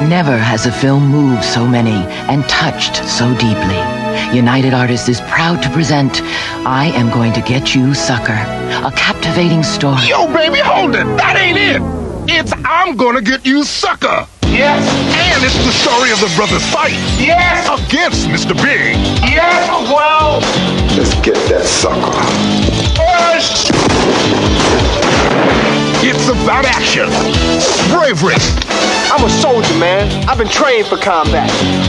Never has a film moved so many and touched so deeply. United Artists is proud to present I Am Going to Get You, Sucker, a captivating story. Yo, baby, hold it. That ain't it. It's I'm Gonna Get You, Sucker. Yes. And it's the story of the brothers fight. Yes. Against Mr. Big. Yes. Well. Let's get that sucker. Push. It's about action, bravery. I'm a soldier, man. I've been trained for combat.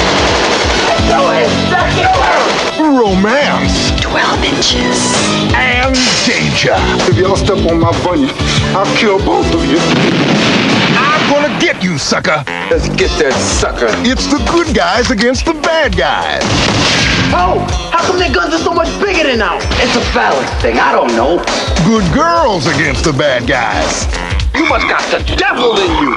Romance. 12 inches. And danger. If y'all step on my bunny, I'll kill both of you. I'm gonna get you, sucker. Let's get that sucker. It's the good guys against the bad guys. Oh, how come their guns are so much bigger than ours? It's a balance thing. I don't know. Good girls against the bad guys. You must got the devil in you.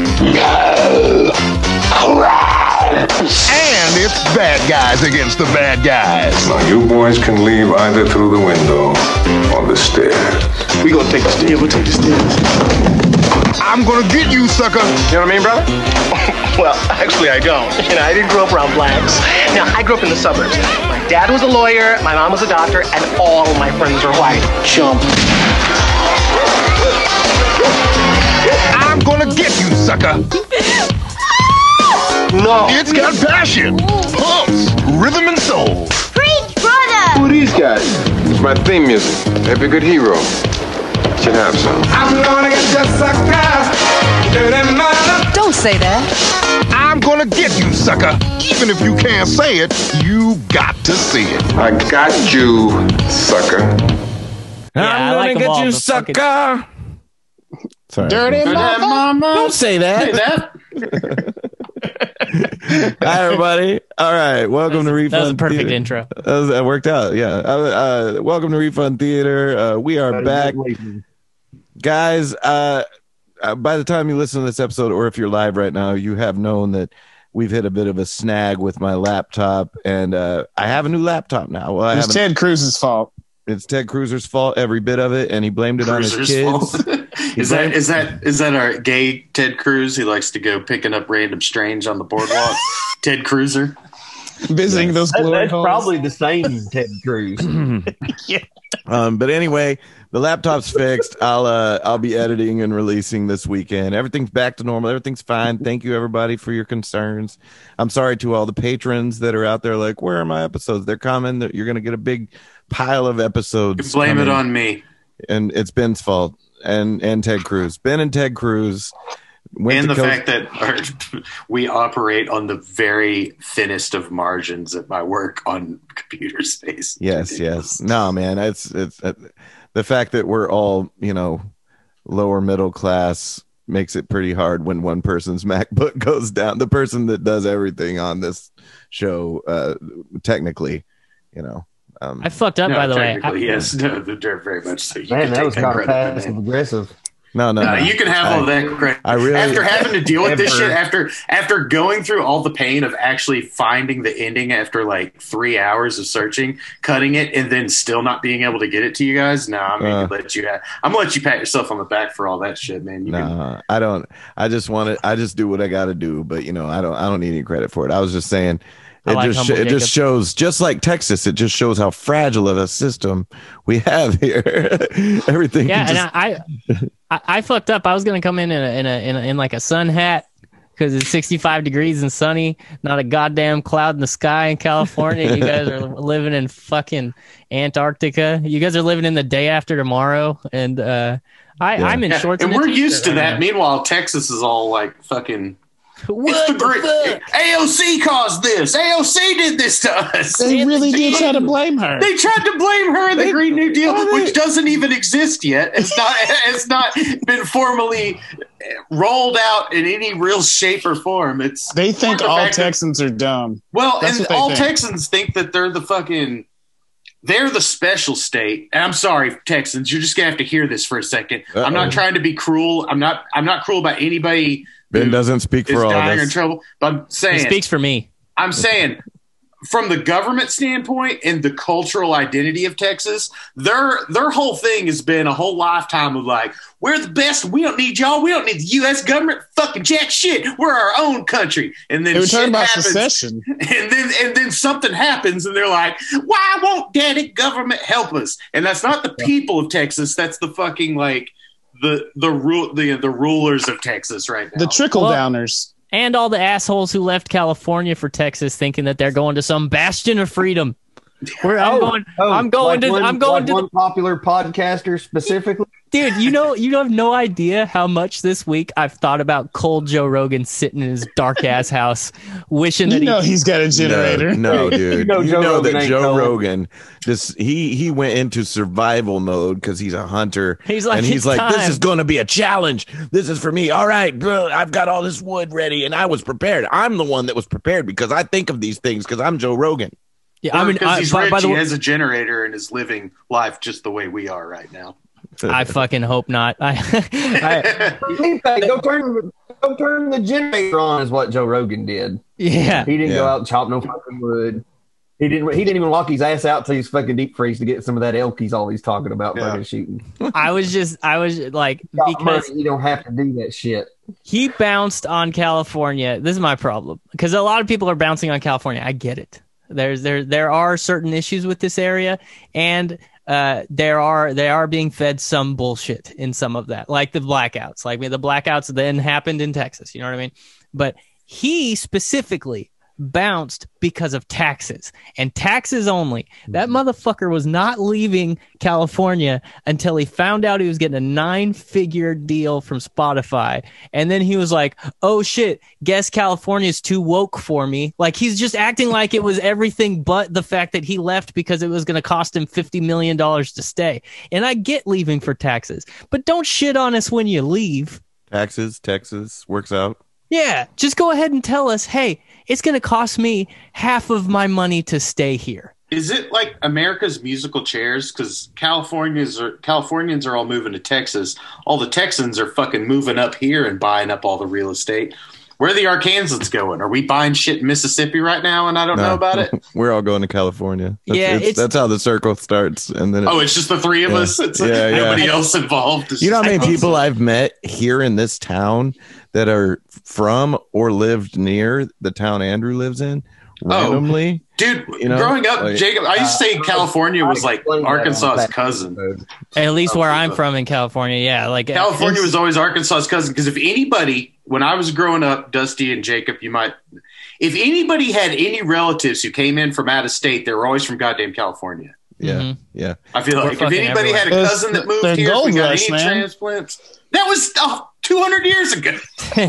And it's bad guys against the bad guys. Now you boys can leave either through the window or the stairs. We gonna take the stairs. Yeah, we'll take the stairs. I'm gonna get you, sucker. You know what I mean, brother? Well, actually, I don't. You know, I didn't grow up around blacks. Now, I grew up in the suburbs. My dad was a lawyer, my mom was a doctor, and all my friends were white. Chump. I'm gonna get you, sucker. No. It's got passion, pulse, rhythm, and soul. Preach, brother! Who are these guys? It's my theme music. Every good hero should have some. I'm gonna get your sucker. Don't say that. I'm gonna get you, sucker. Even if you can't say it, you got to see it. I got you, sucker. I'm gonna get you, sucker. Sorry. Dirty mama. Don't say that. Hi, everybody. All right. Welcome to Refund. That was a perfect Theater. intro. That worked out. Yeah. Welcome to Refund Theater. We are back. Guys, by the time you listen to this episode, or if you're live right now, you have known that we've hit a bit of a snag with my laptop, and I have a new laptop now. Well, it's Ted Cruz's fault. It's Ted Cruz's fault, every bit of it, and he blamed it on his kids. Is that our gay Ted Cruz who likes to go picking up random strange on the boardwalk? Ted Cruiser visiting those glory that's holes. Probably the same Ted Cruz. Yeah. But anyway, the laptop's fixed. I'll be editing and releasing this weekend. Everything's back to normal. Everything's fine. Thank you, everybody, for your concerns. I'm sorry to all the patrons that are out there like, where are my episodes? They're coming. You're going to get a big pile of episodes. You blame it on me. And it's Ben's fault and Ted Cruz. Ben and Ted Cruz. And the fact that we operate on the very thinnest of margins at my work on computer space. Yes. No, man, it's the fact that we're all, lower middle class makes it pretty hard when one person's MacBook goes down. The person that does everything on this show, technically, I fucked up, by the way. Yes, no, they're very much so. Man, that was kind of passive aggressive. No. You can have all that credit. After having to deal with this shit, after going through all the pain of actually finding the ending after like 3 hours of searching, cutting it, and then still not being able to get it to you guys. No, I'm gonna let you pat yourself on the back for all that shit, man. I don't. I just do what I got to do, but I don't need any credit for it. I was just saying. It just shows, just like Texas, it just shows how fragile of a system we have here. Everything. Yeah, and I fucked up. I was gonna come in like a sun hat because it's 65 degrees and sunny, not a goddamn cloud in the sky in California. You guys are living in fucking Antarctica. You guys are living in the day after tomorrow, and I'm in shorts. And we're used to that. Meanwhile, Texas is all like fucking. What the fuck? AOC caused this. AOC did this to us. They really did try to blame her. They tried to blame her in the Green New Deal, which doesn't even exist yet. It's not been formally rolled out in any real shape or form. They think all Texans are dumb. Well, and all Texans think that they're the special state. And I'm sorry, Texans, you're just gonna have to hear this for a second. I'm not trying to be cruel. I'm not cruel about anybody. Ben doesn't speak for all of us. In trouble, but I'm saying he speaks for me. I'm saying from the government standpoint and the cultural identity of Texas, their whole thing has been a whole lifetime of like, we're the best. We don't need y'all. We don't need the U.S. government. Fucking jack shit. We're our own country. And then they were talking about happens, secession. And then something happens, and they're like, why won't daddy government help us? And that's not the people of Texas. That's the fucking like the rulers of Texas right now. The trickle downers. And all the assholes who left California for Texas thinking that they're going to some bastion of freedom. I'm going to one popular podcaster specifically. Dude, you have no idea how much this week I've thought about cold Joe Rogan sitting in his dark ass house, wishing that he's got a generator. No, dude. You know that Joe cold. Rogan just he went into survival mode because he's a hunter. He's like, this is going to be a challenge. This is for me. All right, bro, I've got all this wood ready, and I was prepared. I'm the one that was prepared because I think of these things because I'm Joe Rogan. Yeah, because he's rich. He has a generator and is living life just the way we are right now. I fucking hope not. Go turn the generator on is what Joe Rogan did. Yeah, he didn't go out and chop no fucking wood. He didn't even lock his ass out till he's fucking deep freeze to get some of that elk he's always talking about fucking shooting. I was like, because you don't have to do that shit. He bounced on California. This is my problem because a lot of people are bouncing on California. I get it. There are certain issues with this area, and they are being fed some bullshit in some of that, like the blackouts. Like the blackouts then happened in Texas. You know what I mean? But he specifically bounced because of taxes and taxes only. That motherfucker was not leaving California until he found out he was getting a 9-figure deal from Spotify. And then he was like, oh shit, guess California's too woke for me. Like he's just acting like it was everything but the fact that he left because it was going to cost him $50 million to stay. And I get leaving for taxes, but don't shit on us when you leave. Taxes, Texas works out. Yeah, just go ahead and tell us, hey, it's going to cost me half of my money to stay here. Is it like America's musical chairs? Because Californians are all moving to Texas. All the Texans are fucking moving up here and buying up all the real estate. Where are the Arkansans going? Are we buying shit in Mississippi right now and I don't know about it? We're all going to California. That's how the circle starts. And then it's just the three of us. It's nobody else involved. You know how many people I've met here in this town that are from or lived near the town Andrew lives in randomly? Dude, growing up, Jacob, I used to say California was like Arkansas's cousin. At least where I'm from in California, yeah. Like California was always Arkansas's cousin because if anybody, when I was growing up, Dusty and Jacob, if anybody had any relatives who came in from out of state, they were always from goddamn California. Yeah, yeah. I feel like if anybody had a cousin that moved here, if we got any transplants, that was 200 years ago.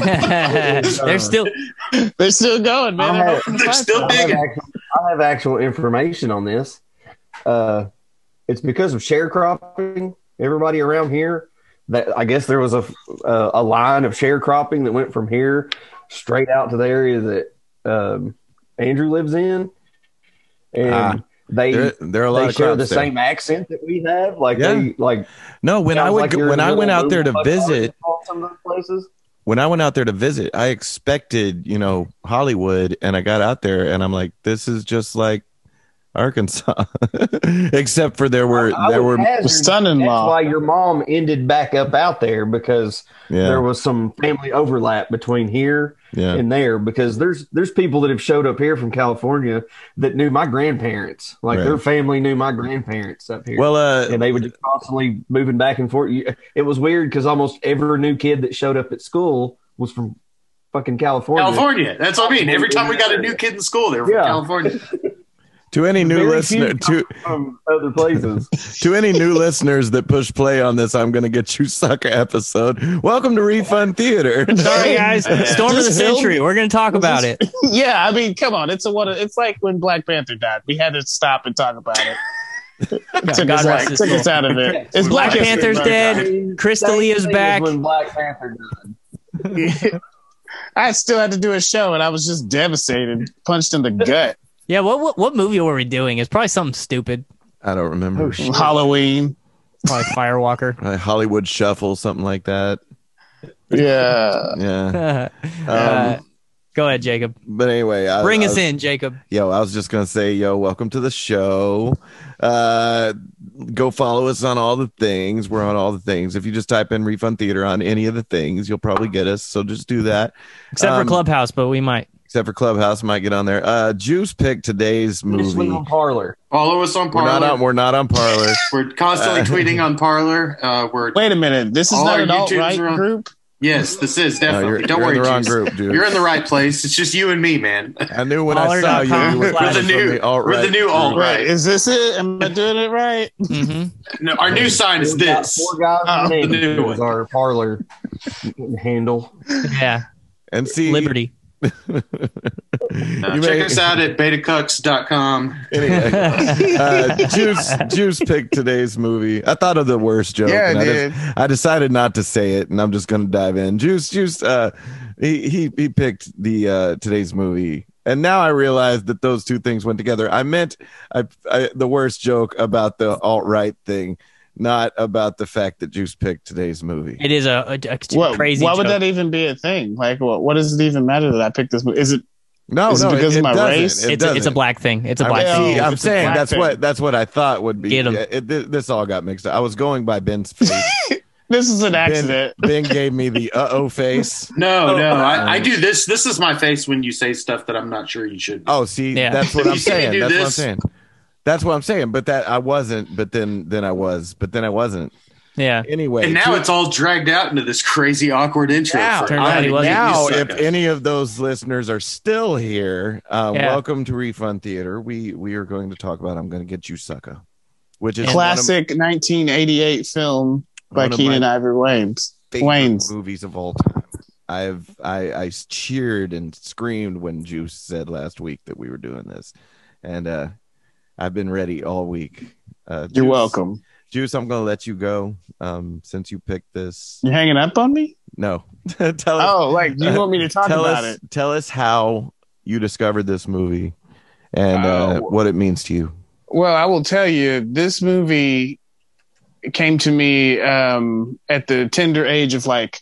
They're still going, man. They're still digging. I have actual information on this. It's because of sharecropping. Everybody around here, that I guess there was a line of sharecropping that went from here straight out to the area that Andrew lives in, and there are a lot of share the same accent that we have. Like when I went out there to visit some of those places. When I went out there to visit, I expected, Hollywood, and I got out there and I'm like, this is just like Arkansas, except for there were son-in-law. That's why your mom ended back up out there because there was some family overlap between here and there. Because there's people that have showed up here from California that knew my grandparents, like their family knew my grandparents up here. Well, and they were just constantly moving back and forth. It was weird because almost every new kid that showed up at school was from fucking California. That's what I mean. Every time we got a new kid in school, they were from California. To any new listener, from other places. To any new listeners that push play on this, I'm going to get you sucker episode. Welcome to Refund Theater. Sorry, guys. Storm of the Century. We're going to talk about it. Yeah, I mean, come on. It's like when Black Panther died. We had to stop and talk about it. Took us out of it. It's Black Panther's dead. Chris D'Elia's back. When Black Panther died. I still had to do a show, and I was just devastated, punched in the gut. Yeah, what movie were we doing? It's probably something stupid. I don't remember. Halloween. Probably Firewalker. Hollywood Shuffle, something like that. Yeah. Yeah. Go ahead, Jacob. But anyway, bring us in, Jacob. Yo, I was just gonna say, welcome to the show. Go follow us on all the things. We're on all the things. If you just type in Refund Theater on any of the things, you'll probably get us. So just do that. Except for Clubhouse, but we might. Except for Clubhouse, might get on there. Juice picked today's movie. On Parler. Follow us on Parler. We're not on Parler. We're constantly tweeting on Parler. Wait a minute. This is not an alt-right group? Yes, this is definitely. No, Don't worry, you're in the wrong group, dude. You're in the right place. It's just you and me, man. I knew when I saw you were the new alt-right. Is this it? Am I doing it right? Mm-hmm. No, our new sign is this. Four guys the new one. Our Parler handle. Yeah. And see Liberty. Check us out at betacucks.com. Anyway, Juice picked today's movie. I thought of the worst joke. Yeah, and I did. I decided not to say it, and I'm just going to dive in. Juice, he picked the today's movie, and now I realize that those two things went together. I meant the worst joke about the alt-right thing, not about the fact that Juice picked today's movie. It is a crazy. Why joke. would that even be a thing? Like, what does it even matter that I picked this movie? Is it because of my race? It's a black thing. It's a black thing. I'm saying that's what I thought would be. Get 'em. This all got mixed up. I was going by Ben's face. This is an accident. Ben gave me the face. No, I do this. This is my face when you say stuff that I'm not sure you should. Oh, see, that's what I'm saying. That's what I'm saying. That's what I'm saying. But that I wasn't. But then I was. But then I wasn't. Yeah. Anyway, and now it's all dragged out into this crazy awkward intro. Now, if any of those listeners are still here, welcome to Refund Theater. We are going to talk about "I'm Going to Get You, Sucker," which is classic 1988 film by Keenan Ivory Wayans. Movies of all time. I cheered and screamed when Juice said last week that we were doing this, and I've been ready all week. You're welcome. Juice, I'm going to let you go since you picked this. You hanging up on me? No. Tell us, you want me to talk about it? Tell us how you discovered this movie and what it means to you. Well, I will tell you, this movie came to me at the tender age of like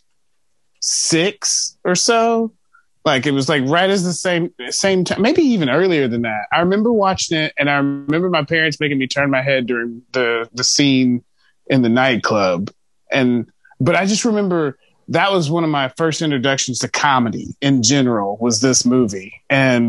6 or so. Like it was like right as the same time, maybe even earlier than that. I remember watching it, and I remember my parents making me turn my head during the scene in the nightclub. But I just remember that was one of my first introductions to comedy in general, was this movie. And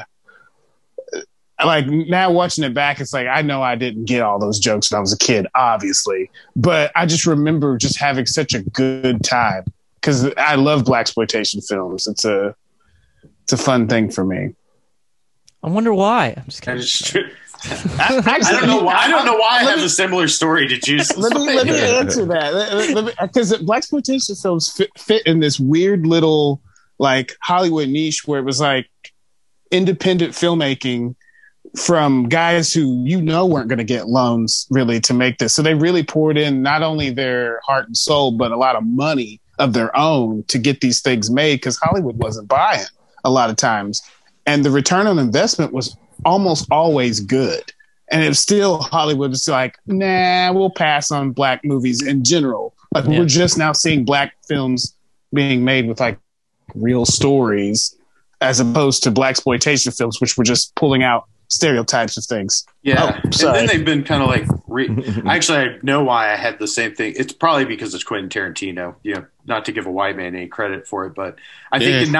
like now watching it back, it's like I know I didn't get all those jokes when I was a kid, obviously, but I just remember just having such a good time. Because I love blaxploitation films. It's a fun thing for me. I wonder why. I'm just kidding. I don't know why. I don't know why I have a similar story to Juice. Let me answer that. Because blaxploitation films fit in this weird little like Hollywood niche where it was like independent filmmaking from guys who weren't going to get loans really to make this. So they really poured in not only their heart and soul, but a lot of money of their own to get these things made, because Hollywood wasn't buying a lot of times. And the return on investment was almost always good. And it was still, Hollywood was like, nah, we'll pass on black movies in general. Like we're just now seeing black films being made with like real stories as opposed to blaxploitation films, which were just pulling out stereotypes of things. Yeah. And then they've been kind of like, actually, I know why I had the same thing. It's probably because it's Quentin Tarantino, not to give a white man any credit for it, but I think in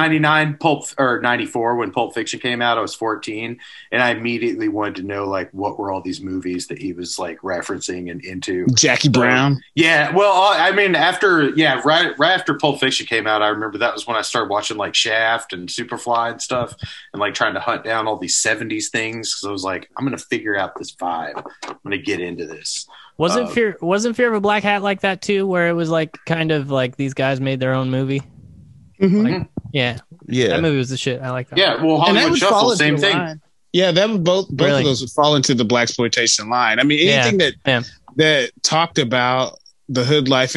94, when Pulp Fiction came out, I was 14, and I immediately wanted to know like what were all these movies that he was like referencing and into. Jackie Brown. Yeah. Well, I mean, right after Pulp Fiction came out, I remember that was when I started watching like Shaft and Superfly and stuff, and like trying to hunt down all these 70s things. Because I was like, I'm going to figure out this vibe. I'm going to get into this. Wasn't Fear of a Black Hat like that too, where it was like kind of like these guys made their own movie? Mm-hmm. Like, yeah. That movie was the shit. I like that. Yeah, well, Hollywood Shuffle, same thing. Line. Yeah, that would both of those would fall into the blaxploitation line. I mean, anything that talked about the hood life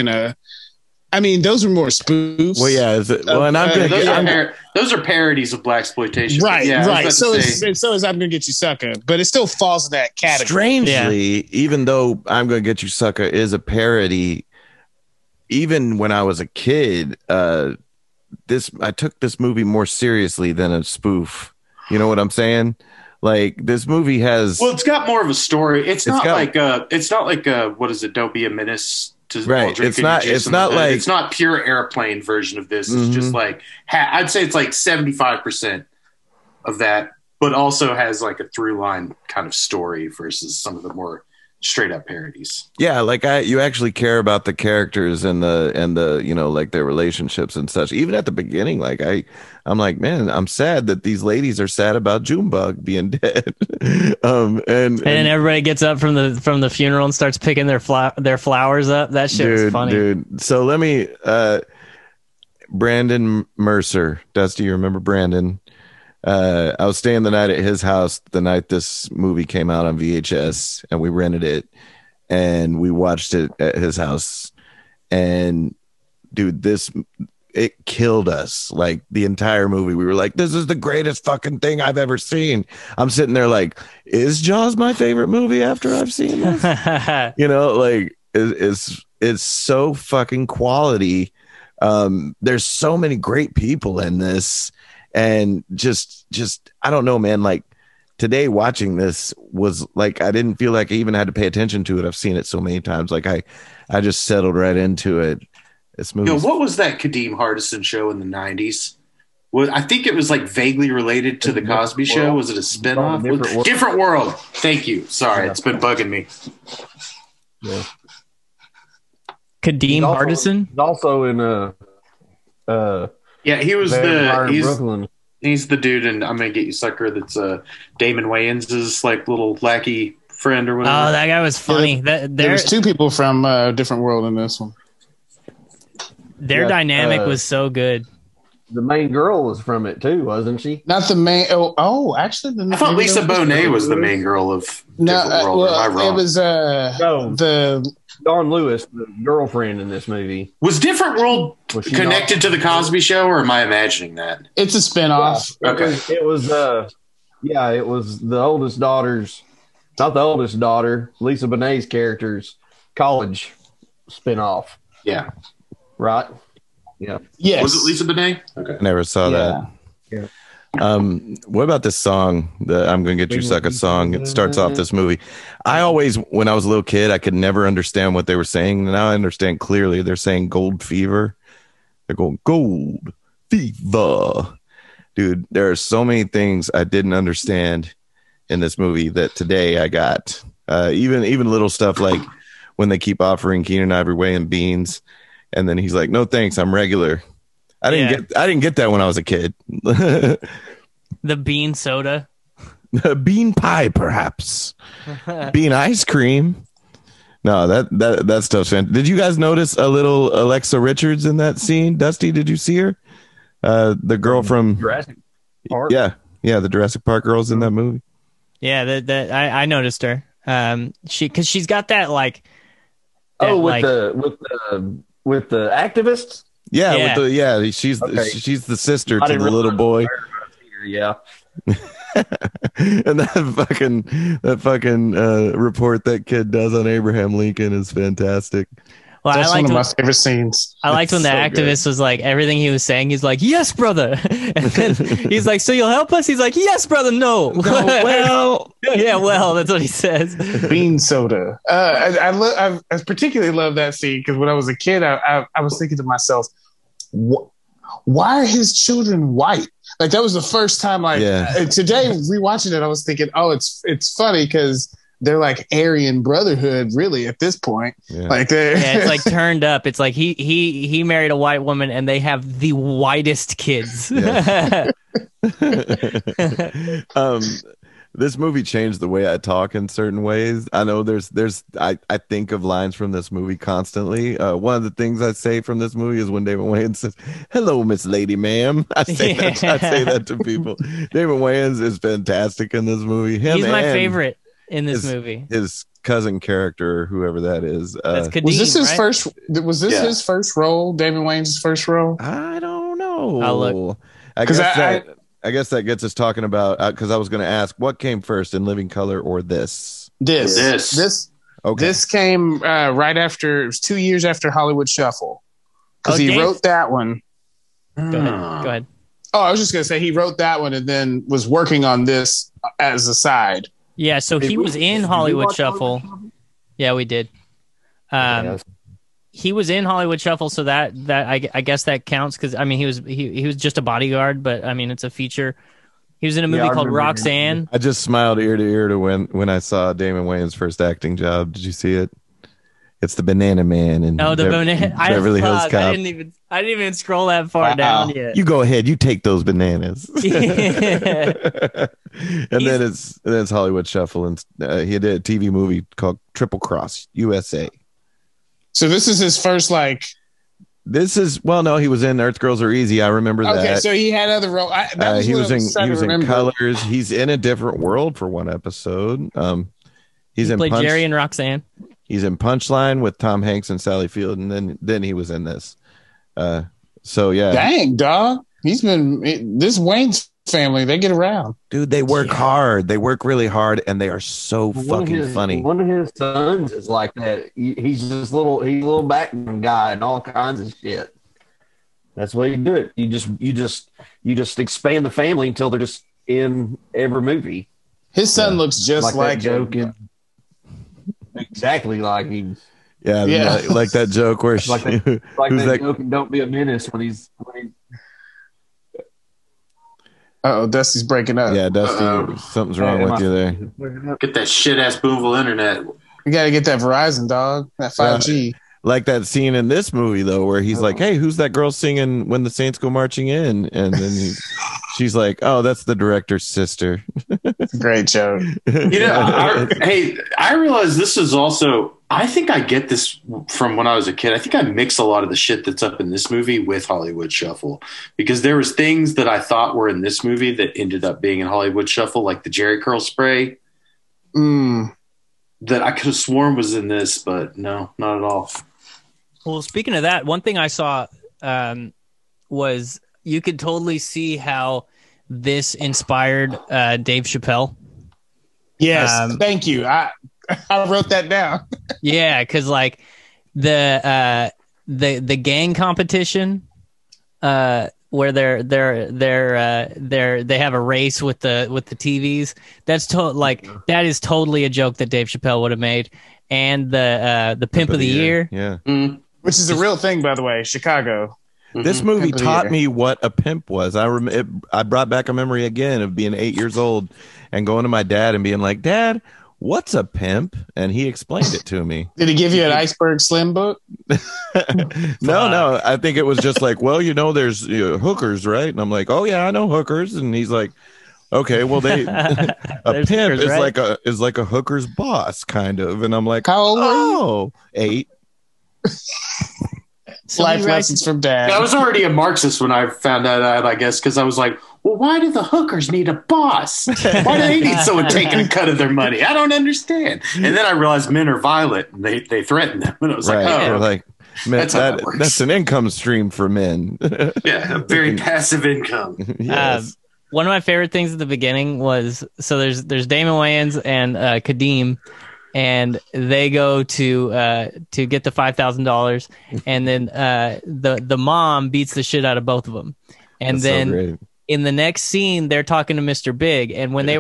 those are more spoofs. Well, yeah. Those are parodies of blaxploitation. Right, right. So is I'm Gonna Get You, Sucker, but it still falls in that category. Strangely, even though I'm Gonna Get You, Sucker is a parody, even when I was a kid, I took this movie more seriously than a spoof. You know what I'm saying? Like this movie has. Well, it's got more of a story. It's not like what is it? Don't be a menace to right. It's not like it's not pure airplane version of this. It's just like I'd say it's like 75% of that, but also has like a through line kind of story versus some of the more straight up parodies. Yeah, like you actually care about the characters and the you know, like their relationships and such. Even at the beginning, like I'm like, man, I'm sad that these ladies are sad about Junebug being dead. and then everybody gets up from the funeral and starts picking their flowers up. That shit was funny, dude. So let me Brandon Mercer, Dusty, you remember Brandon? I was staying the night at his house the night this movie came out on VHS, and we rented it and we watched it at his house. And dude, it killed us. Like the entire movie, we were like, this is the greatest fucking thing I've ever seen. I'm sitting there like, is Jaws my favorite movie after I've seen this? You know, like it's so fucking quality. There's so many great people in this. And just I don't know, man, like today watching this was like I didn't feel like I even had to pay attention to it. I've seen it so many times. Like I just settled right into it. This movie. What was that Kadeem Hardison show in the 90s? I think it was like vaguely related to the Cosby Show. Was it a spinoff? Different World. Thank you. Sorry, it's been bugging me. Yeah. Kadeem Hardison? He's also in yeah, he was Brooklyn. He's the dude in I'm Gonna Get You Sucker that's Damon Wayans' like little lackey friend or whatever. Oh, that guy was funny. There was two people from Different World in this one. Their dynamic was so good. The main girl was from it too, wasn't she? Not the main. Oh, actually, I thought Lisa Bonet was the main girl of Different World. Am I wrong? It was the Dawn Lewis, the girlfriend in this movie. Was Different World connected to the Cosby Show, or am I imagining that? It's a spinoff. Yeah, it was it was the oldest daughter's, not the oldest daughter, Lisa Bonet's character's college spinoff. Yeah. Right? Yeah. Yes. Was it Lisa Bonet? Okay. I never saw that. Yeah. What about this song, the I'm Gonna Get You Sucker song? It starts off this movie. I always, when I was a little kid, I could never understand what they were saying. Now I understand clearly. They're saying gold fever. They're going gold fever. Dude, there are so many things I didn't understand in this movie that today I got. Even little stuff like when they keep offering Keenan Ivory Wayans beans, and then he's like, "No thanks, I'm regular." I didn't get that when I was a kid. The bean soda. Bean pie, perhaps. Bean ice cream. No, that stuff's fantastic. Did you guys notice a little Alexa Richards in that scene? Dusty, did you see her? The girl from Jurassic Park. Yeah, the Jurassic Park girl's in that movie. Yeah, I noticed her. Because she's got that like. With the activists. Yeah, she's the sister to the little boy. Yeah. And that fucking report that kid does on Abraham Lincoln is fantastic. Well, that's one of my favorite scenes. I liked when the activist was like, everything he was saying, he's like, "Yes, brother." And then he's like, "So you'll help us?" He's like, "Yes, brother, no." Well, yeah, well, that's what he says. Bean soda. I particularly love that scene because when I was a kid, I was thinking to myself, why are his children white? Like that was the first time. Like today, rewatching it, I was thinking, oh, it's funny because they're like Aryan Brotherhood, really, at this point. Yeah. Like it's like turned up. It's like he married a white woman, and they have the whitest kids. Yeah. This movie changed the way I talk in certain ways. I know I think of lines from this movie constantly. One of the things I say from this movie is when David Wayans says, "Hello, Miss Lady Ma'am." I say that to people. David Wayans is fantastic in this movie. He's my favorite in this movie. His cousin character, whoever that is. That's Kadeem, was this his right? first? Was this his first role? David Wayans' first role? I don't know. I'll look. I guess that gets us talking about, because I was going to ask, what came first, In Living Color or this? This. Okay. This came right after. It was 2 years after Hollywood Shuffle, because he wrote that one, Go ahead. Oh, I was just gonna say he wrote that one and then was working on this as a side. Yeah, so he was in Hollywood Shuffle. Yeah, we did. He was in Hollywood Shuffle, so that I guess that counts because I mean he was just a bodyguard, but I mean it's a feature. He was in a movie called Roxanne. I just smiled ear to ear to when I saw Damon Wayans' first acting job. Did you see it? It's the Banana Man and Beverly Hills Cop. I didn't even scroll that far down yet. You go ahead. You take those bananas. And then it's Hollywood Shuffle, and he did a TV movie called Triple Cross USA. So this is his first no, he was in Earth Girls Are Easy. I remember that. Okay, so he had other roles. He was in Colors. He's in a different world for one episode. He played Jerry and Roxanne. He's in Punchline with Tom Hanks and Sally Field, and then he was in this. So yeah, dang dog, he's been this Wayne's family. They get around, dude. They work hard. They work really hard, and they are so fucking funny. One of his sons is like that. He's just he's a little background guy and all kinds of shit. That's the way you do it. You just expand the family until they're just in every movie. His son looks just like joking. Exactly like him. Yeah. Like that joke where like that joke and don't be a menace when he's Dusty's breaking up. Yeah, Dusty, something's wrong with you there. Get that shit ass Boonville internet. You gotta get that Verizon, dog. That 5G. Like that scene in this movie though, where he's like, "Hey, who's that girl singing When the Saints Go Marching In?" And then she's like, "Oh, that's the director's sister." Great joke. I realize this is also. I think I get this from when I was a kid. I think I mix a lot of the shit that's up in this movie with Hollywood Shuffle because there was things that I thought were in this movie that ended up being in Hollywood Shuffle, like the Jerry curl spray. That I could have sworn was in this, but no, not at all. Well, speaking of that, one thing I saw was you could totally see how this inspired Dave Chappelle. Yes, thank you. I wrote that down. Yeah, because like the gang competition where they have a race with the TVs. That is totally a joke that Dave Chappelle would have made, and the Pimp of the Year. Yeah. Which is a real thing, by the way, Chicago. This movie taught me what a pimp was. I brought back a memory again of being 8 years old and going to my dad and being like, "Dad, what's a pimp?" And he explained it to me. Did he give you an Iceberg Slim book? No. I think it was just like, well, there's hookers, right? And I'm like, "Oh yeah, I know hookers." And he's like, "Okay, well a pimp hookers, is right? like a hooker's boss, kind of." And I'm like, "How old are you?" 8. Life lessons from Dad. I was already a Marxist when I found that out, I guess, because I was like, well, why do the hookers need a boss? Why do they need someone taking a cut of their money? I don't understand. And then I realized men are violent and they threaten them. And I was like, oh, like, man, that's an income stream for men. Yeah, a very passive income. Yes. One of my favorite things at the beginning was, so there's Damon Wayans and Kadeem, and they go to get the $5,000, and then the mom beats the shit out of both of them, and that's then so in the next scene they're talking to Mr. Big, and when they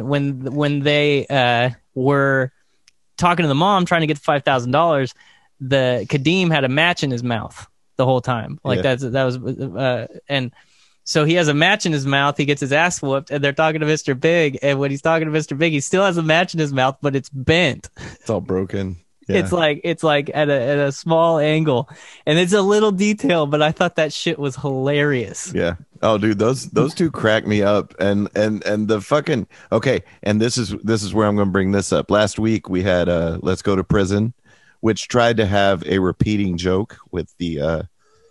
were talking to the mom trying to get the $5,000, the Kadeem had a match in his mouth the whole time, and so he has a match in his mouth. He gets his ass whooped, and they're talking to Mr. Big. And when he's talking to Mr. Big, he still has a match in his mouth, but it's bent. It's all broken. Yeah. It's like at a small angle, and it's a little detail, but I thought that shit was hilarious. Yeah. Oh, dude, those two crack me up, and the fucking okay. And this is where I'm going to bring this up. Last week we had Let's Go to Prison, which tried to have a repeating joke with the.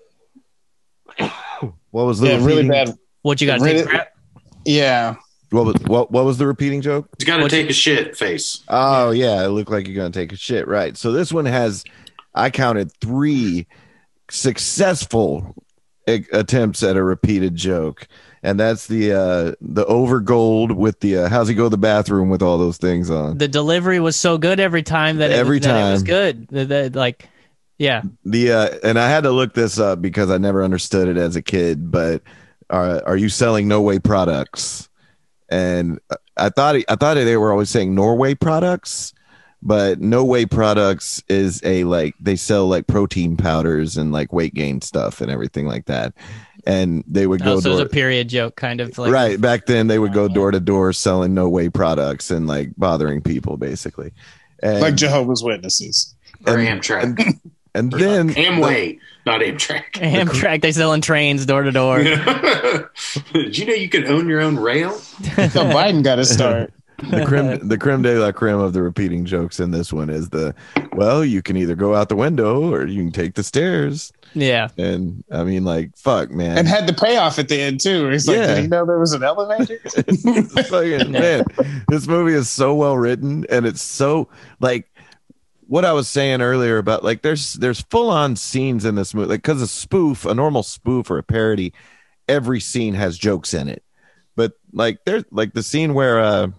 What was the really bad? What you got to take crap? Yeah. What was the repeating joke? You got to take a shit face. Oh yeah, it looked like you're gonna take a shit, right? So this one has, I counted 3 successful attempts at a repeated joke, and that's the over gold with the how's he go to the bathroom with all those things on. The delivery was so good every time that it was good. Yeah. And I had to look this up because I never understood it as a kid, but are you selling No Way products? And I thought they were always saying Norway products, but No Way products is they sell like protein powders and like weight gain stuff and everything like that. And they would go. So it was a period joke, kind of like right back then. They would go door to door selling No Way products and like bothering people, basically, and, like Jehovah's Witnesses or Amtrak. And then Amway, not Amtrak. Amtrak, they selling trains door to door. Did you know you can own your own rail? So Biden got to start. The creme de la creme of the repeating jokes in this one is you can either go out the window or you can take the stairs. Yeah. And I mean, like, fuck, man. And had the payoff at the end, too. He's like, did he know there was an elevator? Man, this movie is so well written, and it's so, like, what I was saying earlier about, like, there's full-on scenes in this movie. Like, because a normal spoof or a parody, every scene has jokes in it. But, like, there's, like, the scene where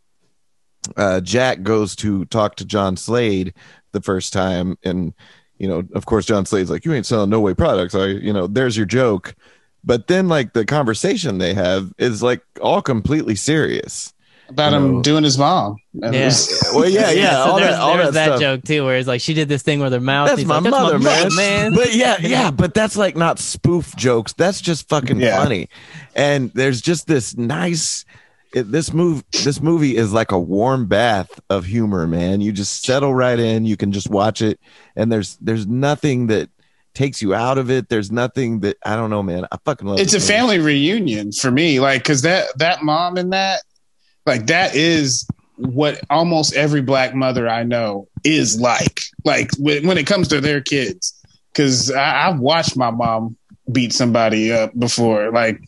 Jack goes to talk to John Slade the first time, and of course John Slade's like, you ain't selling No Way products, there's your joke. But then like the conversation they have is like all completely serious about him doing his mom. Yeah. Well, yeah. So all there's that stuff. joke too, where it's like she did this thing with her mouth. That's my mother, man. But but that's like not spoof jokes. That's just fucking funny. And there's just this nice. This movie is like a warm bath of humor, man. You just settle right in. You can just watch it, and there's nothing that takes you out of it. There's nothing that, I don't know, man. I fucking love it. It's a family reunion for me, like, because that mom in that, like, that is what almost every black mother I know is like when it comes to their kids. Because I've watched my mom beat somebody up before. Like,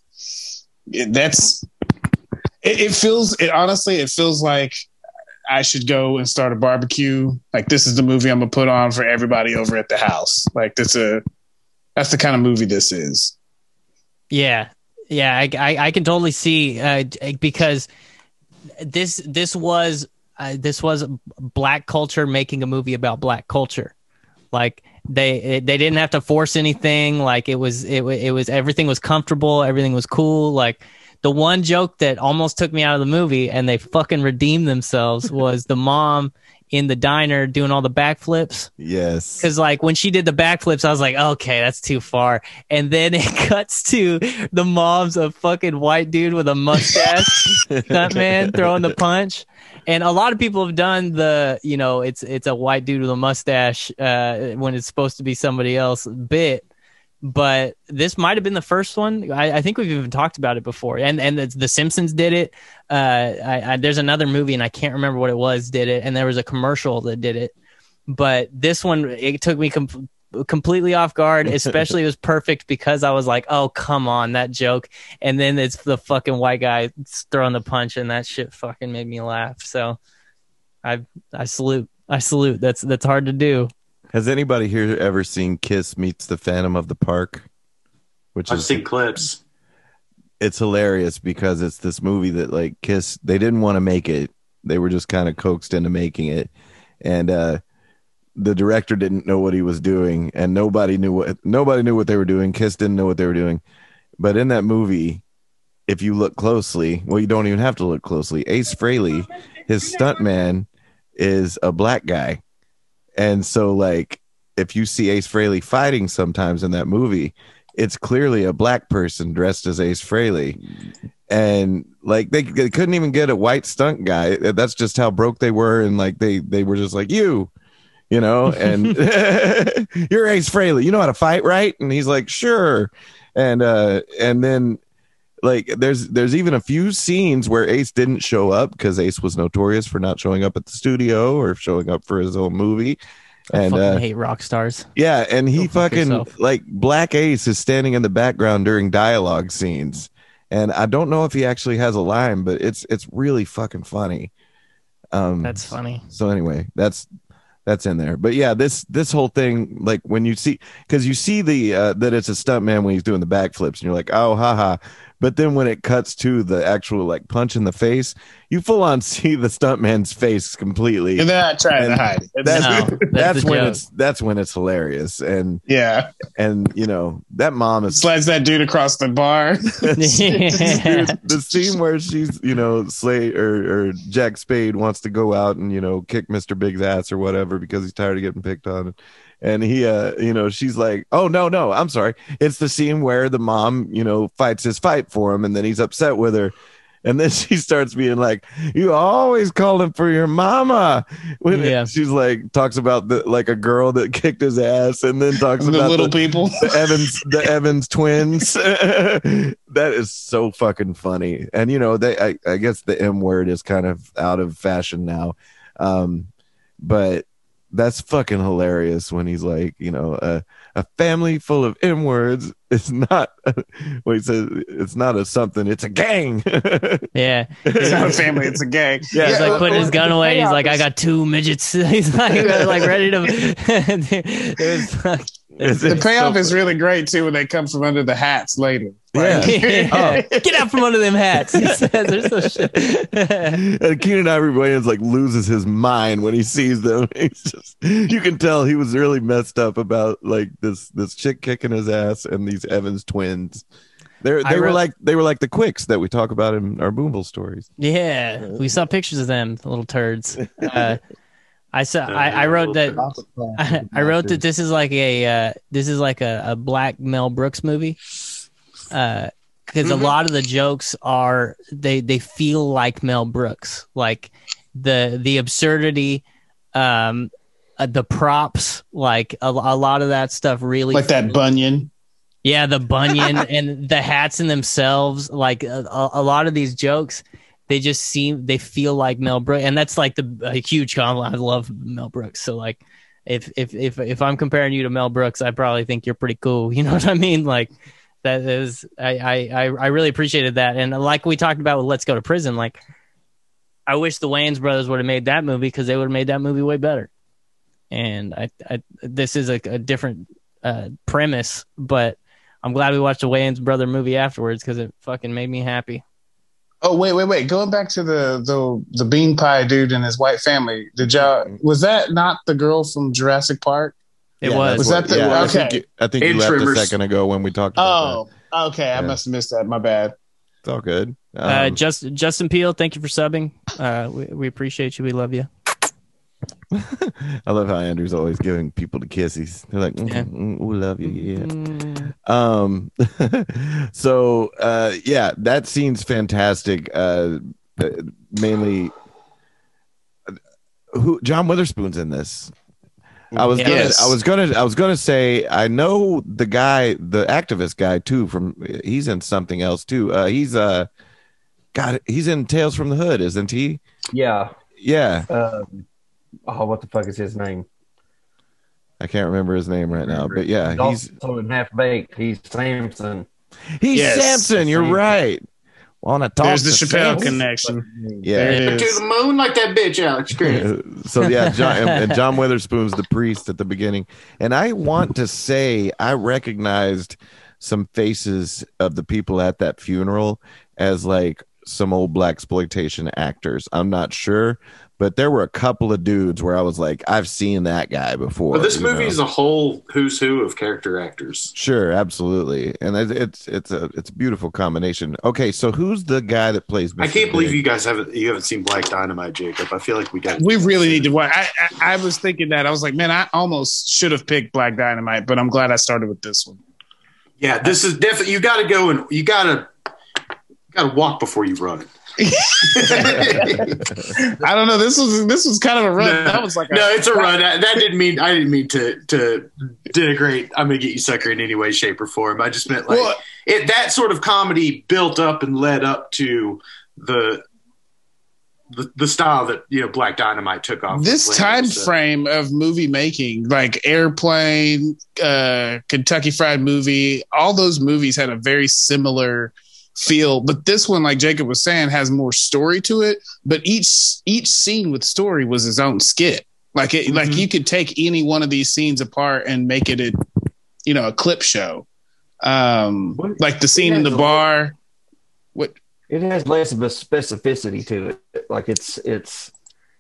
It feels like I should go and start a barbecue. Like, this is the movie I'm gonna put on for everybody over at the house. Like, that's the kind of movie this is. Yeah. I can totally see because this was black culture making a movie about black culture. Like they didn't have to force anything. Like it was everything was comfortable. Everything was cool. Like, the one joke that almost took me out of the movie, and they fucking redeemed themselves, was the mom in the diner doing all the backflips. Yes. Because, like, when she did the backflips, I was like, okay, that's too far. And then it cuts to the mom's a fucking white dude with a mustache, that man throwing the punch. And a lot of people have done it's a white dude with a mustache when it's supposed to be somebody else bit. But this might have been the first one. I think we've even talked about it before. And The Simpsons did it. There's another movie, and I can't remember what it was, did it. And there was a commercial that did it. But this one, it took me completely off guard. Especially, it was perfect because I was like, oh, come on, that joke. And then it's the fucking white guy throwing the punch, and that shit fucking made me laugh. So I salute. That's hard to do. Has anybody here ever seen Kiss Meets the Phantom of the Park? I've seen clips. It's hilarious because it's this movie that, like, Kiss, they didn't want to make it. They were just kind of coaxed into making it. And the director didn't know what he was doing, and nobody knew what they were doing. Kiss didn't know what they were doing. But in that movie, if you look closely, well, you don't even have to look closely. Ace Frehley, his stuntman, is a black guy. And so, like, if you see Ace Frehley fighting sometimes in that movie, it's clearly a black person dressed as Ace Frehley. And, like, they couldn't even get a white stunt guy. That's just how broke they were. And, like, they were just like, and you're Ace Frehley. You know how to fight, right? And he's like, sure. And then, like, there's even a few scenes where Ace didn't show up because Ace was notorious for not showing up at the studio or showing up for his own movie. And I fucking hate rock stars. Yeah, and he fucking, like, Black Ace is standing in the background during dialogue scenes, and I don't know if he actually has a line, but it's really fucking funny. That's funny. So anyway, that's in there. But yeah, this whole thing, like, when you see, because you see the that it's a stuntman when he's doing the backflips, and you're like, oh, haha. But then when it cuts to the actual like punch in the face, you full on see the stuntman's face completely. And they're not trying to hide it. That's when it's hilarious. And and that mom slides that dude across the bar. The scene where she's Slade or Jack Spade wants to go out and kick Mr. Big's ass or whatever because he's tired of getting picked on. And he, she's like, oh, no, I'm sorry. It's the scene where the mom, fights his fight for him and then he's upset with her. And then she starts being like, you always calling for your mama. She's like, talks about like a girl that kicked his ass and then talks about the little people, the Evans twins. That is so fucking funny. And, I guess the M word is kind of out of fashion now. But that's fucking hilarious when he's like, a family full of M words. It's not what he says. It's not a something. It's a gang. Yeah, it's not a family. It's a gang. Yeah, he's like putting his gun away. He's like, I got 2 midgets. He's like ready to. The payoff is really great too when they come from under the hats later. Get out from under them hats. He says, "There's no shit." And Keenan Ivory Wayans like loses his mind when he sees them. He's just, you can tell he was really messed up about like this chick kicking his ass and these Evans twins. They were like the Quicks that we talk about in our Boomville stories. Yeah, we saw pictures of them, the little turds. I wrote that. I wrote that this is like a black Mel Brooks movie, because a lot of the jokes are they feel like Mel Brooks, like the absurdity, the props, like a lot of that stuff really like that Bunyan. Yeah, the Bunyan and the hats in themselves, like a lot of these jokes. They feel like Mel Brooks, and that's like a huge compliment. I love Mel Brooks, so like if I'm comparing you to Mel Brooks, I probably think you're pretty cool. You know what I mean? Like that is I really appreciated that, and like we talked about with Let's Go to Prison, like I wish the Wayans brothers would have made that movie because they would have made that movie way better. And this is a different premise, but I'm glad we watched the Wayans brother movie afterwards because it fucking made me happy. Oh, wait. Going back to the bean pie dude and his white family. Was that not the girl from Jurassic Park? It was. Was that okay? I think you left a second ago when we talked about that. Oh, okay. I must have missed that. My bad. It's all good. Justin Peele, thank you for subbing. We appreciate you. We love you. I love how Andrew's always giving people the kisses. They're like, we love you, yeah. So that scene's fantastic. Mainly, John Witherspoon's in this. I was gonna say I know the guy, the activist guy too. He's in something else too. He's in Tales from the Hood, isn't he? Yeah. What the fuck is his name? I can't remember his name right now, but yeah, he's also Half Baked. He's Samson. Samson. You're right. Want to talk? There's the Chappelle connection. Yeah, to the moon like that bitch, Alex. Great. So yeah, John Witherspoon's the priest at the beginning, and I want to say I recognized some faces of the people at that funeral as like some old blaxploitation actors. I'm not sure. But there were a couple of dudes where I was like, I've seen that guy before. But this movie is a whole who's who of character actors. Sure, absolutely, and it's a beautiful combination. Okay, so who's the guy that plays Mr. I can't believe you guys haven't seen Black Dynamite, Jacob. I feel like we really need to watch. I was thinking that. I was like, man, I almost should have picked Black Dynamite, but I'm glad I started with this one. Yeah, this is definitely. You got to go and you got to walk before you run. I don't know. This was kind of a run. That was like it's a run. I didn't mean to denigrate. I'm gonna get you sucker in any way, shape, or form. I just meant like that sort of comedy built up and led up to the style that Black Dynamite took off. This time frame of movie making, like Airplane, Kentucky Fried Movie, all those movies had a very similar feel, but this one, like Jacob was saying, has more story to it. But each scene with story was his own skit. Like like you could take any one of these scenes apart and make it a clip show. Like the scene in the bar. What? It has less of a specificity to it. Like it's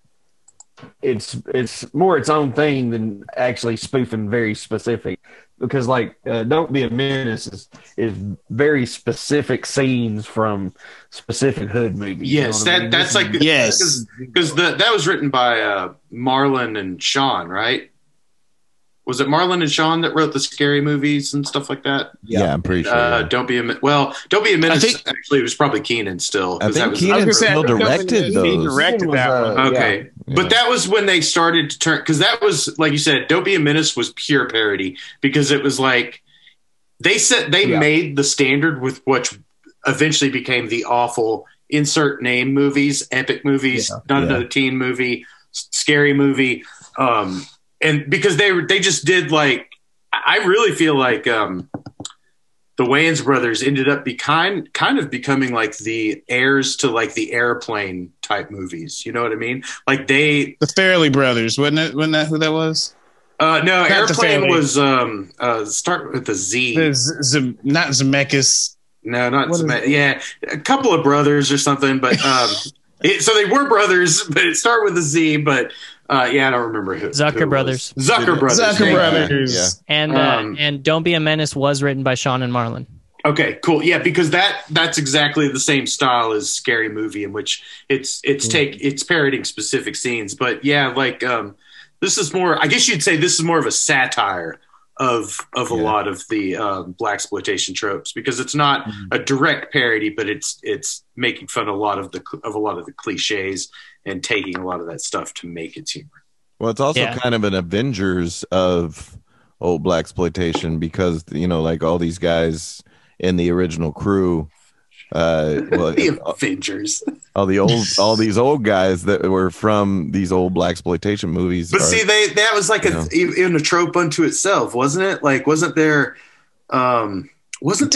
more its own thing than actually spoofing very specific. Because like Don't Be a Menace is very specific scenes from specific hood movies. Yes, you know what I mean? that's like because that was written by Marlon and Sean, right? Was it Marlon and Sean that wrote the Scary movies and stuff like that? Yeah, I'm pretty sure. Don't Be a Menace. Actually, it was probably Keenan still. I think Keenan still directed those. He directed that one. Okay. Yeah. But that was when they started to turn, because that was, like you said, Don't Be a Menace was pure parody, because it was like they made the standard with what eventually became the awful insert name movies, epic movies, not another teen movie, scary movie. And because they just did, like, I really feel like the Wayans brothers ended up kind of becoming like the heirs to like the Airplane type movies. You know what I mean? Like the Farrelly brothers, wasn't it? Wasn't that who that was? No, not Airplane was start with the Z. Not Zemeckis. No, not Zemeckis. Yeah, a couple of brothers or something. But so they were brothers, but it started with a Z. But I don't remember who. Zucker Brothers. Zucker Brothers. Yeah. And Don't Be a Menace was written by Sean and Marlon. Okay, cool. Yeah, because that's exactly the same style as Scary Movie, in which it's parodying specific scenes. But yeah, like this is more. I guess you'd say this is more of a satire of a lot of the blaxploitation tropes, because it's not a direct parody, but it's making fun of a lot of the cliches and taking a lot of that stuff to make its humor. Well, it's also kind of an Avengers of old blaxploitation, because like all these guys in the original crew, the Avengers, all these old guys that were from these old blaxploitation movies. But see, that was like even a trope unto itself, wasn't it? Like, wasn't there like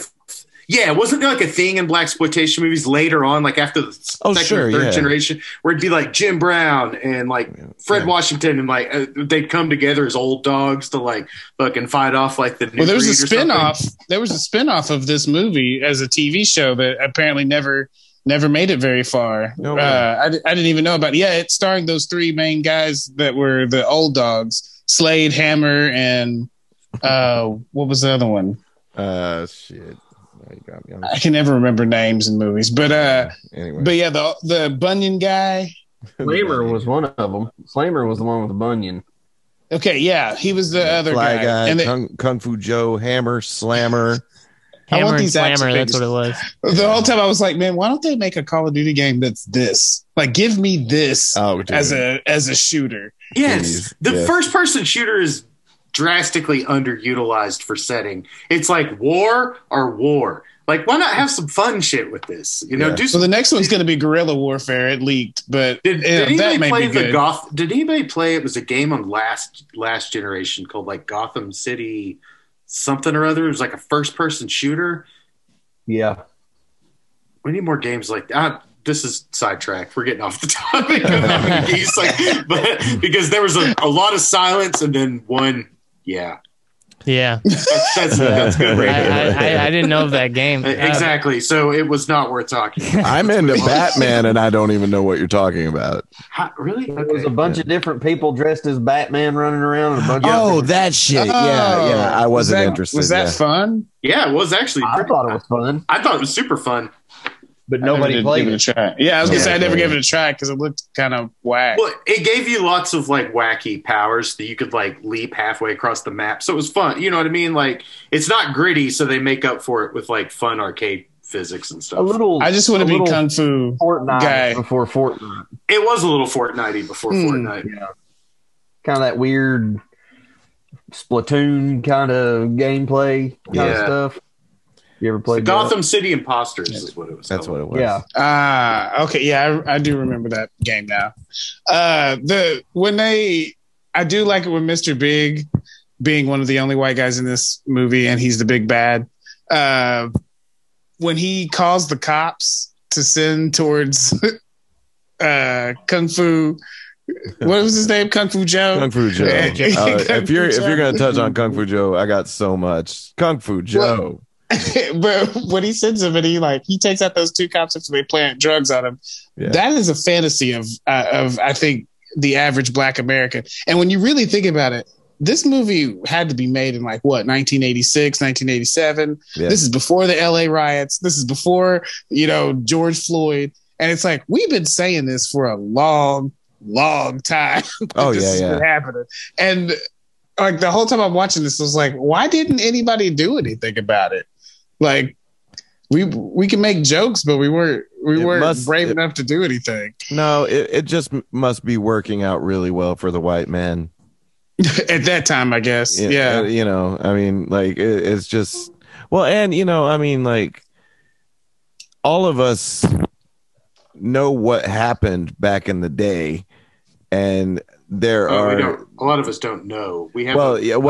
a thing in blaxploitation movies later on, like after the second or third generation, where it'd be like Jim Brown and like Fred Washington, and like they'd come together as old dogs to like fucking fight off like the new. Well, there was a spinoff. There was a spinoff of this movie as a TV show that apparently never made it very far. No I didn't even know about it. Yeah, it's starring those three main guys that were the old dogs: Slade, Hammer, and what was the other one? Shit. I can never remember names in movies, but anyway. But yeah, the Bunyan guy. Slammer was one of them. Slammer was the one with the bunion. Okay, yeah, he was the other Fly guy. And Kung Fu Joe, Hammer, Slammer. Hammer and Slammer, that's what it was. The whole time I was like, man, why don't they make a Call of Duty game that's this? Like, give me this as a shooter. Yes, the first person shooter is drastically underutilized for setting. It's like war or war. Like, why not have some fun shit with this? Do some. So the next one's going to be guerrilla warfare. It leaked, but did anybody play Did anybody play? It was a game on last generation called like Gotham City something or other. It was like a first person shooter. Yeah, we need more games like that. This is sidetracked. We're getting off the topic of having geese, but because there was a lot of silence and then one. Yeah. That's good radio. I didn't know of that game. Exactly. So it was not worth talking about. I'm into Batman and I don't even know what you're talking about. Really? There was a bunch of different people dressed as Batman running around. And a bunch of that shit. Yeah. I wasn't interested. Was that fun? Yeah, it was actually. I thought it was fun. I thought it was super fun. But nobody played it. A try. Yeah, I was gonna say I never gave it a try because it looked kind of whack. Well, it gave you lots of like wacky powers that you could like leap halfway across the map, so it was fun. You know what I mean? Like, it's not gritty, so they make up for it with like fun arcade physics and stuff. I just want to be Kung Fu Fortnite guy before Fortnite. It was a little Fortnite-y before Fortnite. Yeah, kind of that weird Splatoon kind of gameplay kind of stuff. You ever played Gotham City Imposters is what it was. That's what it was. Yeah. Okay. Yeah, I do remember that game now. I do like it when Mr. Big, being one of the only white guys in this movie, and he's the big bad. When he calls the cops to send towards Kung Fu. What was his name? Kung Fu Joe. Kung Fu Joe. If you're gonna touch on Kung Fu Joe, I got so much. Kung Fu Joe. But when he sends him and he takes out those two cops after they plant drugs on him, that is a fantasy of I think the average Black American. And when you really think about it, this movie had to be made in 1986, 1987. Yeah. This is before the LA riots. This is before, George Floyd. And it's we've been saying this for a long, long time. This has been happening. And the whole time I'm watching this, I was like, why didn't anybody do anything about it? We can make jokes, but we weren't brave enough to do anything. No, it just must be working out really well for the white man. At that time, I guess. Yeah. It's just, well, and, all of us know what happened back in the day. And there are a lot of us don't know. We have we have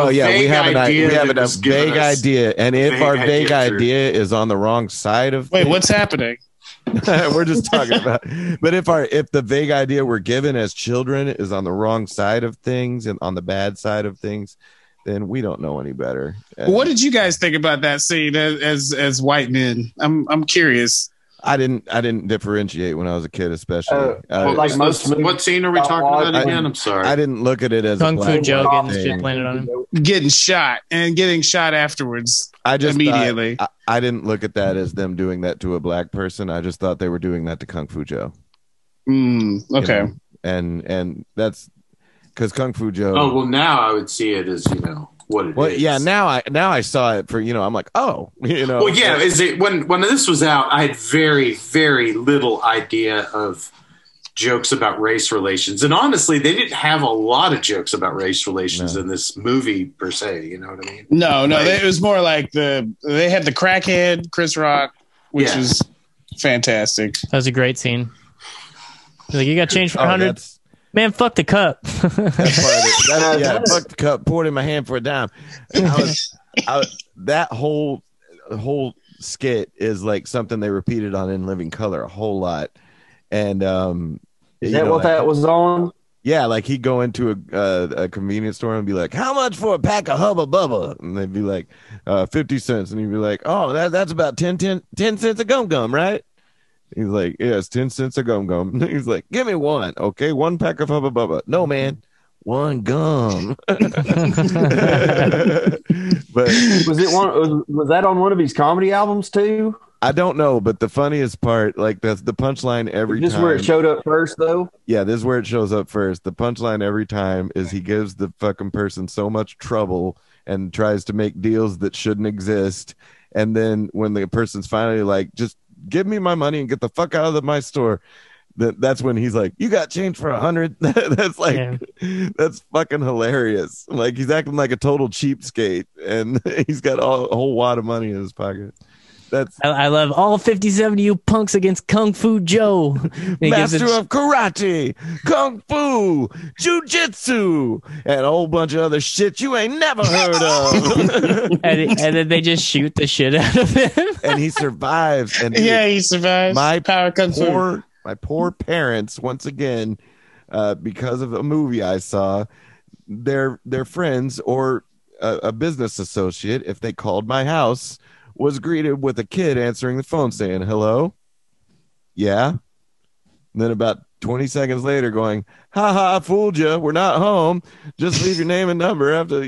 a vague idea. And if our vague idea is on the wrong side of things, what's happening? We're just talking about, but if the vague idea we're given as children is on the wrong side of things and on the bad side of things, then we don't know any better. What did you guys think about that scene as white men? I'm curious. I didn't differentiate when I was a kid, especially. What scene are we talking about again? I'm sorry. I didn't look at it as Kung Fu Joe getting shit planted on him, getting shot afterwards. I just immediately. I didn't look at that as them doing that to a Black person. I just thought they were doing that to Kung Fu Joe. Okay. And that's because Kung Fu Joe. Oh well, now I would see it as what it is. Yeah, now I saw it for I'm like, oh, Well, yeah, is it when this was out, I had very, very little idea of jokes about race relations, and honestly, they didn't have a lot of jokes about race relations in this movie per se. You know what I mean? No, it was more like they had the crackhead Chris Rock, which is fantastic. That was a great scene. You got change for 100. Man, fuck the cup. Fuck the cup. Poured in my hand for a dime. That whole skit is something they repeated on In Living Color a whole lot. And is that what that was on? Yeah, he'd go into a convenience store and be like, "How much for a pack of Hubba Bubba?" And they'd be like, 50 cents. And he'd be like, "Oh, that's about 10 cents a gum, right?" He's like, yeah, it's 10 cents a gum. He's like, give me one. Okay, one pack of Hubba Bubba. No, man, one gum. But was that on one of his comedy albums too? I don't know, but the funniest part, that's the punchline every time. This is where it showed up first, though? Yeah, this is where it shows up first. The punchline every time is he gives the fucking person so much trouble and tries to make deals that shouldn't exist. And then when the person's finally like, just give me my money and get the fuck out of my store, that's when he's like, you got change for 100? That's that's fucking hilarious. He's acting like a total cheapskate, and he's got a whole wad of money in his pocket. I love all 57 of you punks against Kung Fu Joe. Master of karate, kung fu, jujitsu, and a whole bunch of other shit you ain't never heard of. and then they just shoot the shit out of him. And he survives. And he survives. My poor parents, once again, because of a movie I saw, their friends or a business associate, if they called my house, was greeted with a kid answering the phone saying, hello? Yeah. And then about 20 seconds later going, ha ha, I fooled you. We're not home. Just leave your name and number. After,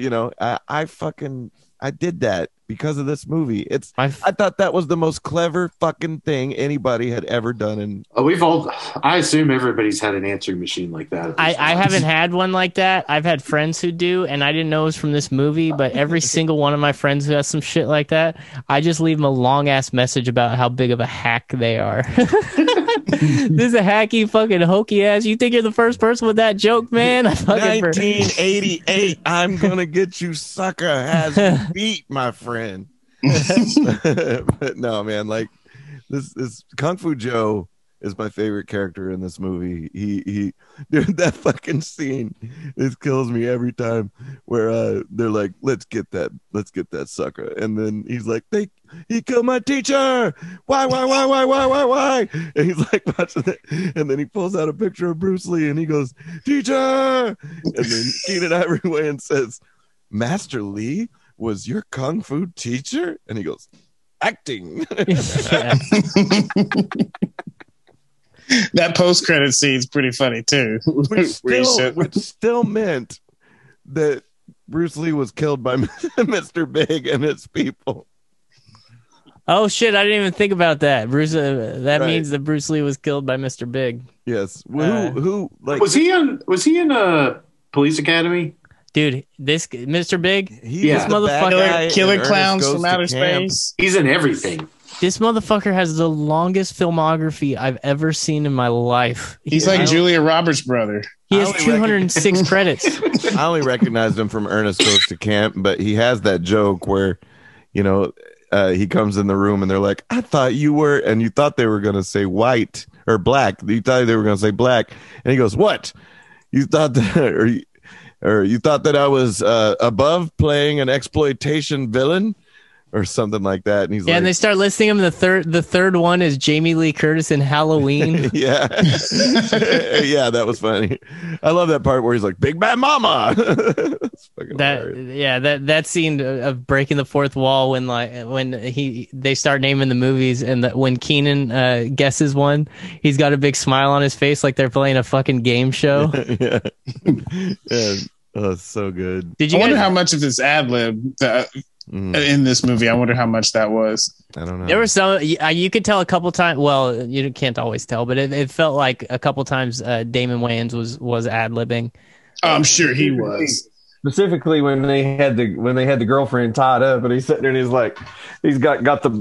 I did that because of this movie. I thought that was the most clever fucking thing anybody had ever done. I assume everybody's had an answering machine like that. I haven't had one like that. I've had friends who do, and I didn't know it was from this movie, but every single one of my friends who has some shit like that, I just leave them a long ass message about how big of a hack they are. This is a hacky fucking hokey ass. You think you're the first person with that joke, man? 1988, I'm gonna get you sucker has you beat, my friend. But no, man, this Kung Fu Joe is my favorite character in this movie. He dude, that fucking scene, it kills me every time where they're like, let's get that sucker, and then he's like, he killed my teacher. Why? And he's like watching it, and then he pulls out a picture of Bruce Lee and he goes, teacher, and then Keenan Ivory Wayans says, Master Lee was your kung fu teacher? And he goes, acting. That post-credit scene's pretty funny too. Which still meant that Bruce Lee was killed by Mr. Big and his people. Oh shit! I didn't even think about that. That Right. means that Bruce Lee was killed by Mr. Big. Yes. Who like was he in a Police Academy? Dude, this Mr. Big, Yeah. this motherfucker, Killer Clowns from Outer Space. He's in everything. This motherfucker has the longest filmography I've ever seen in my life. He's like Julia Roberts' brother. He has 206 credits. I only recognized him from Ernest Goes to Camp, but he has that joke where, he comes in the room and they're like, I thought you were, and you thought they were going to say white or black. You thought they were going to say black. And he goes, what? You thought that, or you thought that I was above playing an exploitation villain? Or something like that, and he's like, and they start listing him. The third one is Jamie Lee Curtis in Halloween. yeah, yeah, that was funny. I love that part where he's like, "Big Bad Mama." That scene of breaking the fourth wall when they start naming the movies, and when Keenan guesses one, he's got a big smile on his face like they're playing a fucking game show. yeah. Oh, it's so good. I wonder how much of this ad lib in this movie. I wonder how much that was. I don't know. There were some you could tell a couple times. Well, you can't always tell, but it felt like a couple times Damon Wayans was ad libbing. I'm sure he was. Specifically when they had the girlfriend tied up, and he's sitting there and he's like, he's like,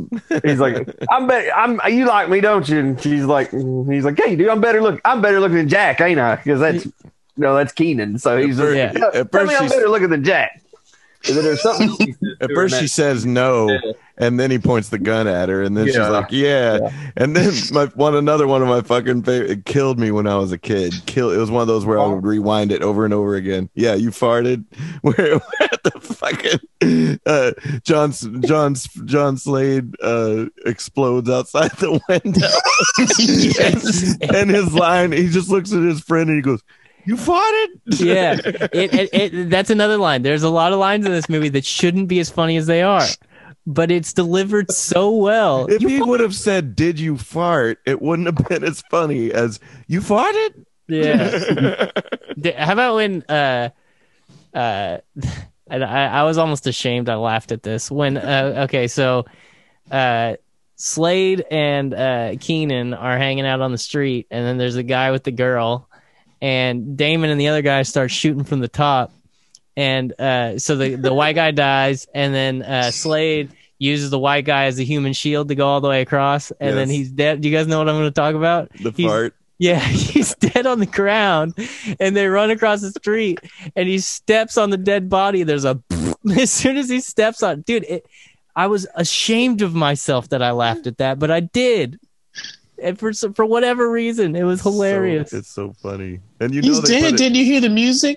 you like me, don't you? And he's like, hey, dude, I'm better looking than Jack, ain't I? Because that's Keenan. So he's tell me I'm better looking than Jack. And then there's something. At first she says no, and then he points the gun at her, and then she's like, yeah. And then another one of my fucking favorite, it killed me when I was a kid. It was one of those where I would rewind it over and over again. Yeah, you farted. Where the fucking John Slade explodes outside the window. And his line, he just looks at his friend and he goes, you farted? Yeah, that's another line. There's a lot of lines in this movie that shouldn't be as funny as they are, but it's delivered so well. If he would have said, did you fart, it wouldn't have been as funny as you farted? Yeah. How about when I was almost ashamed I laughed at this when Slade and Keenan are hanging out on the street, and then there's a guy with the girl, and Damon and the other guy start shooting from the top, and so the white guy dies, and then Slade uses the white guy as a human shield to go all the way across, and then he's dead. Do you guys know what I'm going to talk about? Fart. Yeah, he's dead on the ground, and they run across the street, and he steps on the dead body. There's a as soon as he steps on, dude. I was ashamed of myself that I laughed at that, but I did. And for whatever reason, it was hilarious. It's so funny. And he's dead. Didn't you hear the music?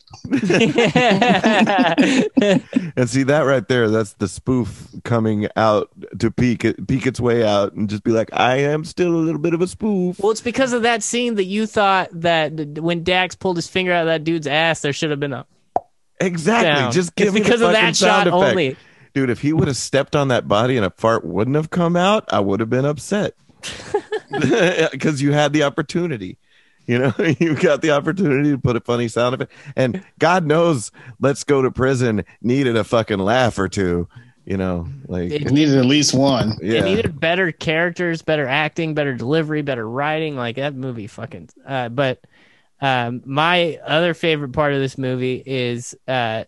And see that right there, that's the spoof coming out to peek its way out and just be like, I am still a little bit of a spoof. Well, it's because of that scene that you thought that when Dax pulled his finger out of that dude's ass, there should have been a exactly down. Just give me because the of that shot effect. only. Dude, if he would have stepped on that body and a fart wouldn't have come out, I would have been upset. Because you had the opportunity. You got the opportunity to put a funny sound effect. And God knows Let's Go to Prison needed a fucking laugh or two. It needed at least one. Yeah. It needed better characters, better acting, better delivery, better writing. Like that movie fucking but my other favorite part of this movie is I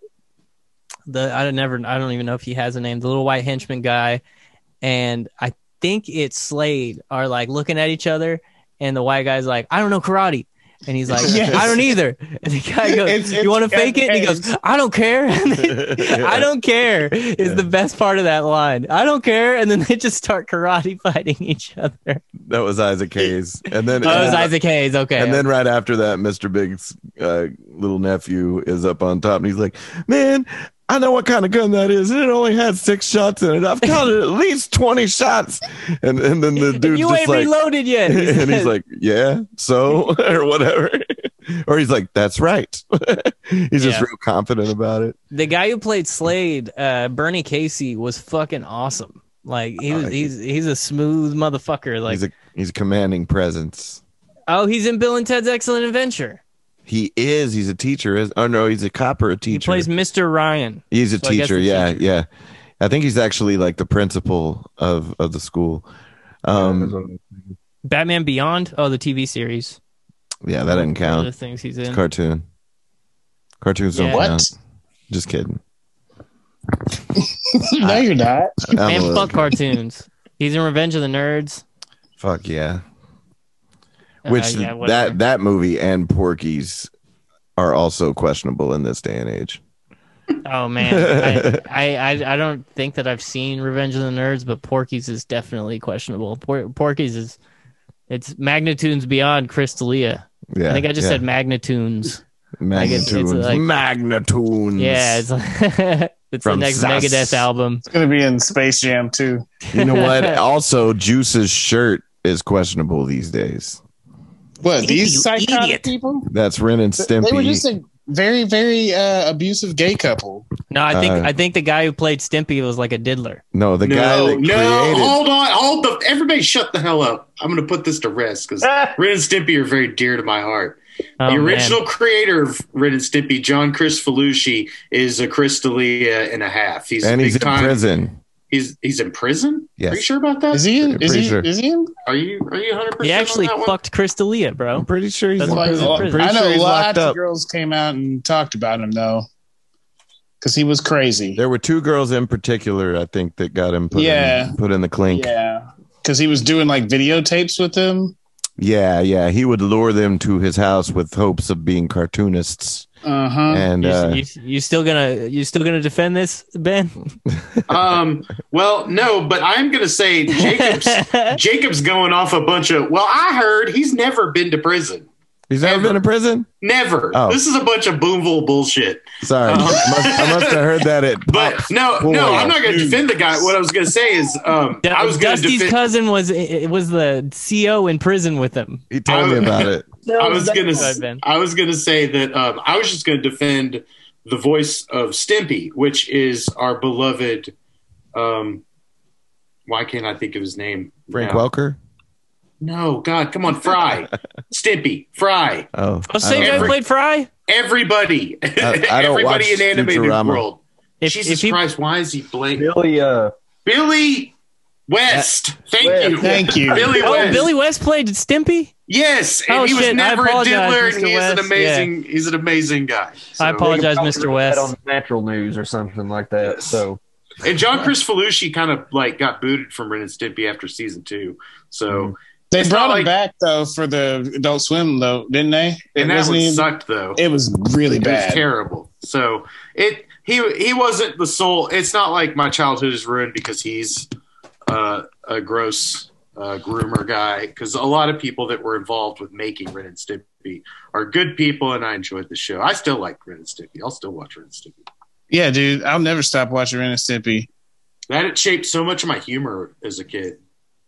don't even know if he has a name, the little white henchman guy, and I think it's Slade are like looking at each other, and the white guy's like, I don't know karate, and he's like, yes. I don't either, and the guy goes, you want to fake it? And he goes, I don't care. And then, I don't care is the best part of that line. I don't care, and then they just start karate fighting each other. That was Isaac Hayes, and then Isaac Hayes. Okay, and then right after that, Mr. Big's little nephew is up on top, and he's like, man, I know what kind of gun that is, and it only had 6 shots in it. I've counted at least 20 shots. And then the dude's you just ain't like, reloaded yet. And he's like, yeah, so, or whatever. Or he's like, that's right. He's just real confident about it. The guy who played Slade, Bernie Casey, was fucking awesome. Like he's a smooth motherfucker. Like he's a commanding presence. Oh, he's in Bill and Ted's Excellent Adventure. He is. He's a teacher. Oh no, he's a cop or a teacher. He plays Mr. Ryan. He's a teacher. Yeah. I think he's actually like the principal of the school. Batman Beyond. Oh, the TV series. Yeah, that doesn't count. One of the things he's in. It's cartoon. Cartoons don't count. Just kidding. No, you're not. Man, fuck cartoons. He's in Revenge of the Nerds. Fuck yeah. Which that movie and Porky's are also questionable in this day and age. Oh man, I don't think that I've seen Revenge of the Nerds, but Porky's is definitely questionable. Porky's it's Magnitudes Beyond Crystalia. Yeah, I think I just said Magnitudes. Magnitudes. Yeah, it's the next Megadeth album. It's gonna be in Space Jam too. You know what? Also, Juice's shirt is questionable these days. What, these psychotic people? That's Ren and Stimpy. They were just a very, very abusive gay couple. No, I think the guy who played Stimpy was like a diddler. No, the guy that created... hold on, everybody shut the hell up. I'm going to put this to rest because Ren and Stimpy are very dear to my heart. The original creator of Ren and Stimpy, John Chris Falucci, is a Crystalia and a half. He's in prison. He's in prison? Yes. Are you sure about that? Is he in? Is he in? Are you 100%? He actually fucked Crystalia, bro. I'm pretty sure he's in prison. I know lots of girls came out and talked about him though, because he was crazy. There were two girls in particular, I think, that got him put in the clink. Yeah, because he was doing like videotapes with them. Yeah. He would lure them to his house with hopes of being cartoonists. And you still gonna defend this, Ben? Well, no, but I'm gonna say Jacob's going off a bunch of. Well, I heard he's never been to prison. He's never been to prison? Never. Oh. This is a bunch of Boomville bullshit. Sorry, I must have heard that. But no, I'm not going to defend the guy. What I was going to say is, I was going to Dusty's cousin was the CO in prison with him. He told me about it. I was going to say that I was just going to defend the voice of Stimpy, which is our beloved. Why can't I think of his name? Frank Welker. No, God, come on, Fry. Stimpy, Fry. Oh, same guy played Fry? Everybody. I don't watch in animated Futurama. world. Jesus Christ, why is he blank? Billy West. Thank you. Billy West. Billy West played Stimpy? Yes, and he was never a diddler, and he's an amazing guy. So. I apologize, Mr. West. On Natural News or something like that. Yes. So, and John Chris Falucci kind of like got booted from Ren and Stimpy after season 2. So they brought him back though for the Adult Swim though, didn't they? And that one sucked though. It was really bad. It was terrible. So he wasn't the sole. It's not like my childhood is ruined because he's a gross groomer guy. Because a lot of people that were involved with making Ren and Stimpy are good people, and I enjoyed the show. I still like Ren and Stimpy. I'll still watch Ren and Stimpy. Yeah, dude, I'll never stop watching Ren and Stimpy. That it shaped so much of my humor as a kid.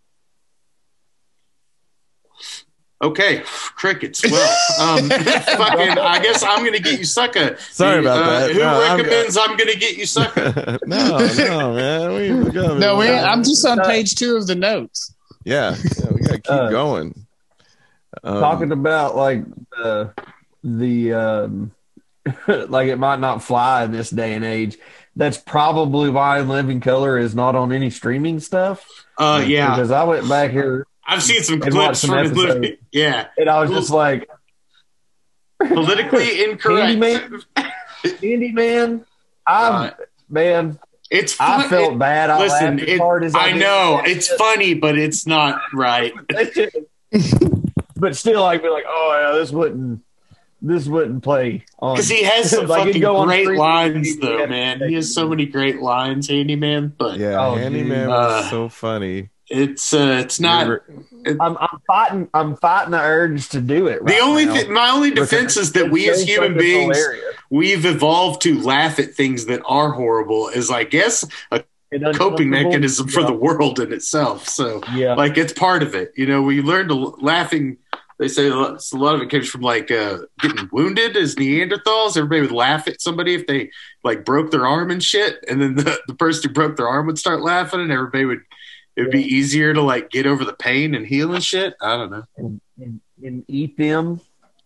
Okay, crickets. Well, I guess I'm going to get you sucker. Sorry about that. Who recommends I'm going to get you sucker? No, man. I'm just on page 2 of the notes. Yeah, we got to keep going. Talking about like the like it might not fly in this day and age. That's probably why Living Color is not on any streaming stuff. Yeah, because I went back here. I've seen some clips from his living. Yeah, and I was just like politically incorrect. Candyman. Man, it's. I felt bad. I know it's funny, but it's not right. But still, I'd be like, oh yeah, this wouldn't play on because he has some like fucking great lines, though, man. He has so many great lines, Handyman. But Handyman was so funny. It's not. I'm fighting the urge to do it. My only defense is that we as human beings, we've evolved to laugh at things that are horrible. Is I guess a coping mechanism for the world in itself. So like it's part of it. You know, we learn to laughing They say a lot of it comes from like getting wounded as Neanderthals. Everybody would laugh at somebody if they like broke their arm and shit, and then the person who broke their arm would start laughing, and everybody would. It would be easier to like get over the pain and heal and shit. I don't know. And eat them.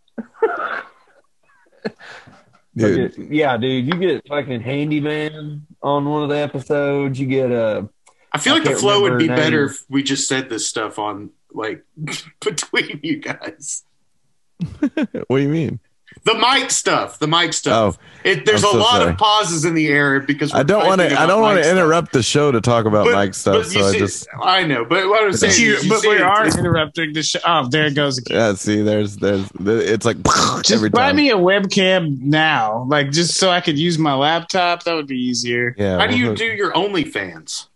Dude. Yeah, dude, you get fucking handyman on one of the episodes. You get I feel like the flow would be better if we just said this stuff on like between you guys. What do you mean? The mic stuff. Oh, There's a lot of pauses in the air because I don't want to interrupt the show to talk about Mike stuff. I know, but what I'm saying, we are interrupting the show. Oh, there it goes again. Yeah, see, it's like just buy me a webcam now, like just so I could use my laptop. That would be easier. Yeah. How do you do your OnlyFans?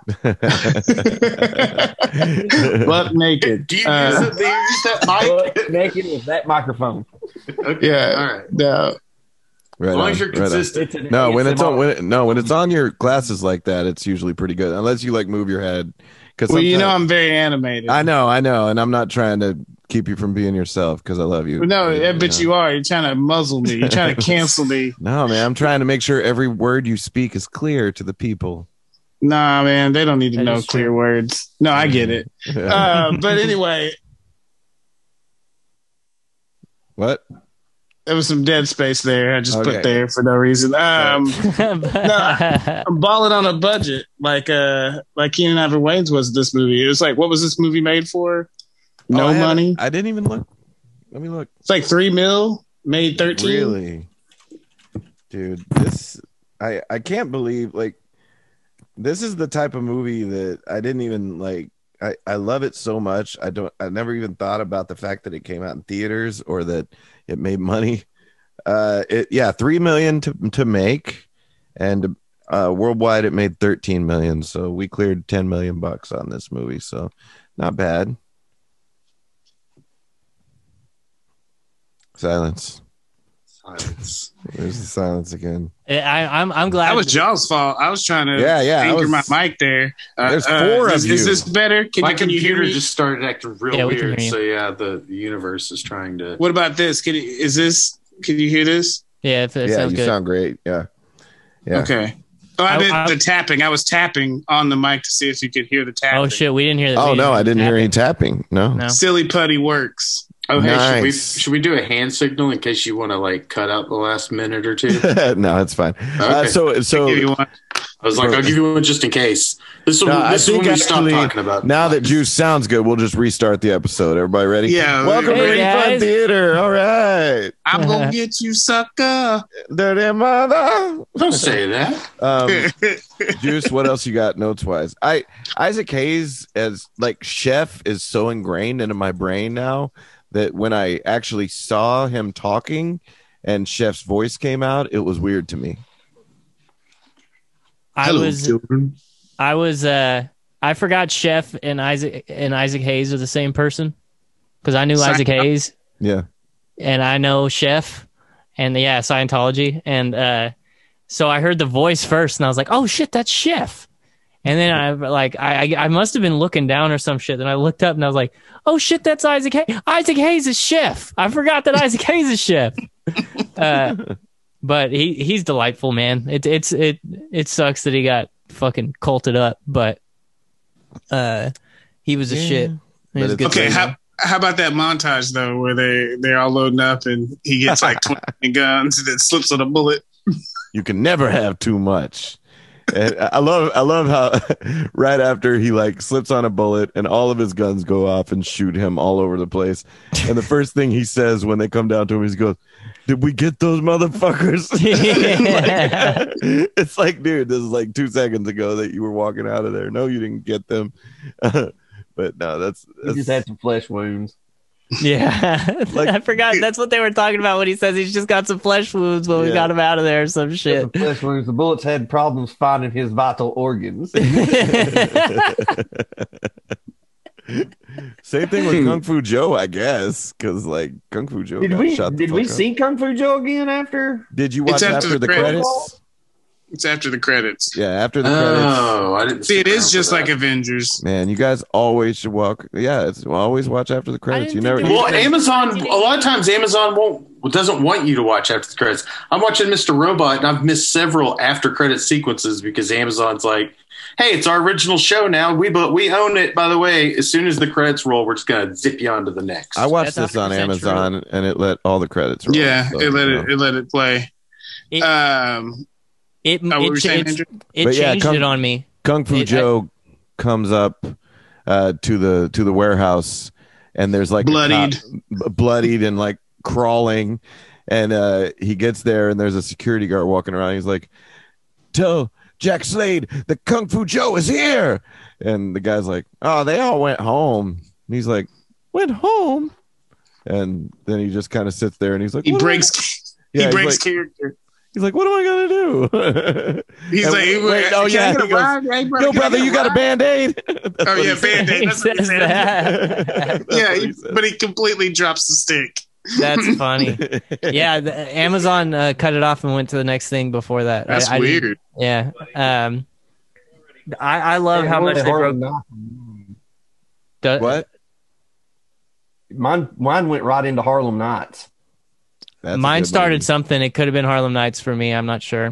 Butt naked. Do you use that mic? Butt naked with that microphone. Okay. Yeah. All right. No. Right as long as you're consistent. When it's on your glasses like that, it's usually pretty good. Unless you like move your head. Well, I'm very animated. I know, and I'm not trying to keep you from being yourself because I love you. No, but you are. You're trying to muzzle me. You're trying to cancel me. No, man, I'm trying to make sure every word you speak is clear to the people. Nah, man, they don't need to know clear words. No, I get it. But anyway. What? There was some dead space there. I just put there for no reason. No, I'm balling on a budget, like Keenan Ivory Wayans was this movie. It was like, what was this movie made for? No money. I didn't even look. Let me look. It's like $3 million, made 13. Really, dude, this I can't believe like this is the type of movie that I didn't even like. I love it so much. I never even thought about the fact that it came out in theaters or that it made money. $3 million to make, and worldwide it made 13 million. So we cleared 10 million bucks on this movie. So not bad. Silence. There's the silence again. I'm glad that was John's fault. I was trying to anchor my mic there. There's four of you. Is this better? My can you hear computer me? just started acting real weird. So the universe is trying to. What about this? Can you hear this? Yeah, it sounds good. You sound great. Yeah. Okay. Oh, I did the tapping. I was tapping on the mic to see if you could hear the tapping. Oh shit, we didn't hear that. Oh no, I didn't hear any tapping. No. Silly putty works. Oh, hey, nice. should we do a hand signal in case you want to like cut out the last minute or two? No, it's fine. Okay. So I was like, I'll give you one just in case. This is when we stop talking about. Now that Juice sounds good, we'll just restart the episode. Everybody ready? Yeah. Welcome to Refund Theater. All right. I'm gonna get you, sucker. Dirty mother. Don't say that. Juice, what else you got notes wise? Isaac Hayes as like Chef is so ingrained into my brain now that when I actually saw him talking and Chef's voice came out, it was weird to me. I forgot Chef and Isaac Hayes are the same person because I knew Isaac Hayes. Yeah. And I know Chef and Scientology. And so I heard the voice first and I was like, oh shit, that's Chef. And then I must have been looking down or some shit. Then I looked up and I was like, oh shit, that's Isaac Hayes. Isaac Hayes is Chef. I forgot that Isaac Hayes is Chef. But he's delightful, man. It sucks that he got fucking culted up, but he was a shit. He was good. Okay, how about that montage though, where they're all loading up and he gets like 20 guns and then slips on a bullet. You can never have too much. And I love how right after he like slips on a bullet and all of his guns go off and shoot him all over the place. And the first thing he says when they come down to him, he goes, "Did we get those motherfuckers?" It's like, dude, this is like 2 seconds ago that you were walking out of there. No, you didn't get them. But no, that's he just had some flesh wounds. Yeah, I forgot. That's what they were talking about when he says he's just got some flesh wounds when we got him out of there or some shit. The flesh wounds. The bullets had problems finding his vital organs. Same thing with Kung Fu Joe, I guess, because like Kung Fu Joe. Did we see Kung Fu Joe again after? Did you watch after the credits? It's after the credits. Yeah, after the credits. Oh, I didn't see. It is just like Avengers. Man, you guys always should always watch after the credits. You never. Well, Amazon. A lot of times, Amazon doesn't want you to watch after the credits. I'm watching Mr. Robot, and I've missed several after credit sequences because Amazon's like, "Hey, it's our original show now. We own it. By the way, as soon as the credits roll, we're just gonna zip you on to the next." I watched this on Amazon, and it let all the credits roll. Yeah, so, it let it play. It changed it on me. Kung Fu Joe comes up to the warehouse, and there's like bloodied and like crawling, and he gets there, and there's a security guard walking around. He's like, "Tell Jack Slade the Kung Fu Joe is here," and the guy's like, "Oh, they all went home." And he's like, "Went home?" And then he just kind of sits there, and he's like, he breaks character. He's like, "What am I gonna do?" He's like, "Wait, oh yeah." He goes, "Yo, brother, you got a Band-Aid?" Oh yeah, Band-Aid. That's what he said. Yeah, but he completely drops the stick. That's funny. Yeah, Amazon cut it off and went to the next thing before that. That's weird. Yeah. I love how much they broke. What? Mine went right into Harlem Nights. Mine started something. It could have been Harlem Nights for me. I'm not sure.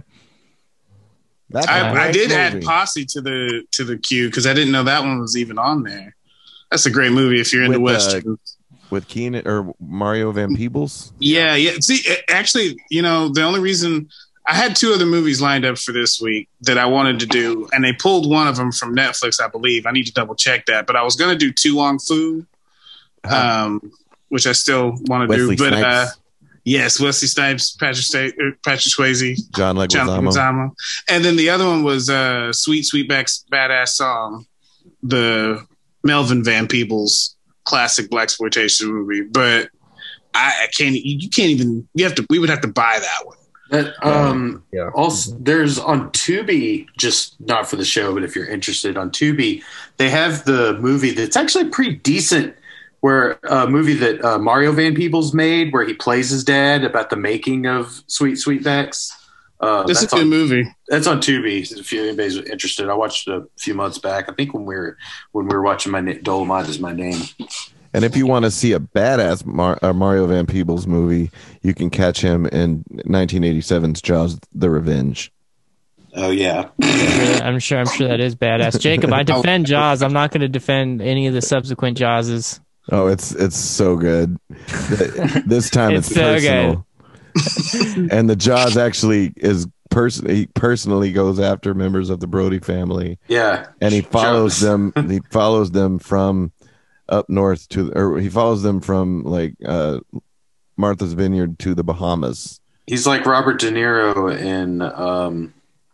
I did add Posse to the queue because I didn't know that one was even on there. That's a great movie if you're into Western. With Keenan or Mario Van Peebles? Yeah. See, actually, the only reason I had two other movies lined up for this week that I wanted to do, and they pulled one of them from Netflix, I believe. I need to double check that. But I was going to do Tu Wong Fu, which I still want to do. But yes, Wesley Snipes, Patrick Swayze, John Leguizamo. And then the other one was Sweet Sweetback's Badass Song, the Melvin Van Peebles classic blaxploitation movie. But I can't. You can't even. We would have to buy that one. Also, there's on Tubi, just not for the show, but if you're interested on Tubi, they have the movie that's actually pretty decent. Where a movie that Mario Van Peebles made, where he plays his dad, about the making of Sweet Sweetbacks. That's a good movie. That's on Tubi. If anybody's interested, I watched it a few months back. I think when we were watching Dolomite Is My Name. And if you want to see a badass Mario Van Peebles movie, you can catch him in 1987's Jaws: The Revenge. Oh yeah, I'm sure that is badass. Jacob, I defend Jaws. I'm not going to defend any of the subsequent Jawses. Oh, it's so good. This time it's so personal. And the Jaws actually is he personally goes after members of the Brody family. Yeah. And he follows them. He follows them from up north he follows them from like Martha's Vineyard to the Bahamas. He's like Robert De Niro in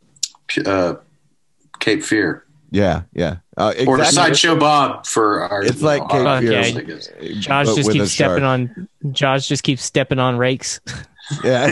Cape Fear. Yeah. Exactly. Or Sideshow Bob for our. It's like Cape Fear. Josh just keeps stepping on. Josh just keeps stepping on rakes. Yeah.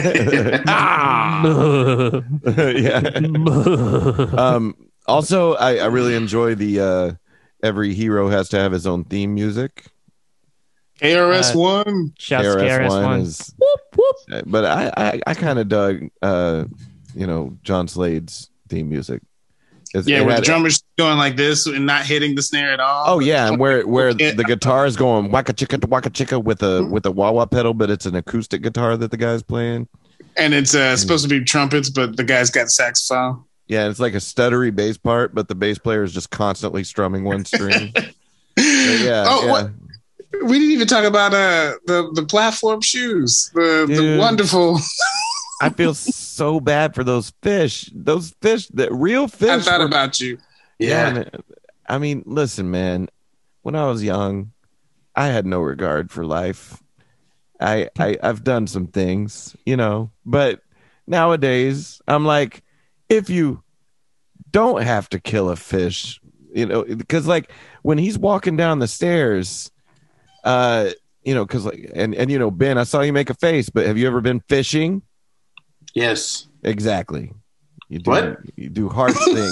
Yeah. Also, I really enjoy the every hero has to have his own theme music. KRS-One. KRS-One is. Whoop, whoop. But I kind of dug, John Slade's theme music. Where the drummer's going like this and not hitting the snare at all. Oh yeah, and where the guitar is going waka chicka with a wah wah pedal, but it's an acoustic guitar that the guy's playing. And it's supposed to be trumpets, but the guy's got saxophone. Yeah, it's like a stuttery bass part, but the bass player is just constantly strumming one string. What? We didn't even talk about the platform shoes, the wonderful. I feel so bad for those fish. Those fish, the real fish. I thought about you. Yeah. I mean, listen, man. When I was young, I had no regard for life. I've done some things, but nowadays I'm like, if you don't have to kill a fish, because like when he's walking down the stairs, because like, and Ben, I saw you make a face, but have you ever been fishing? Yes. Exactly. You do, what? You do harsh things.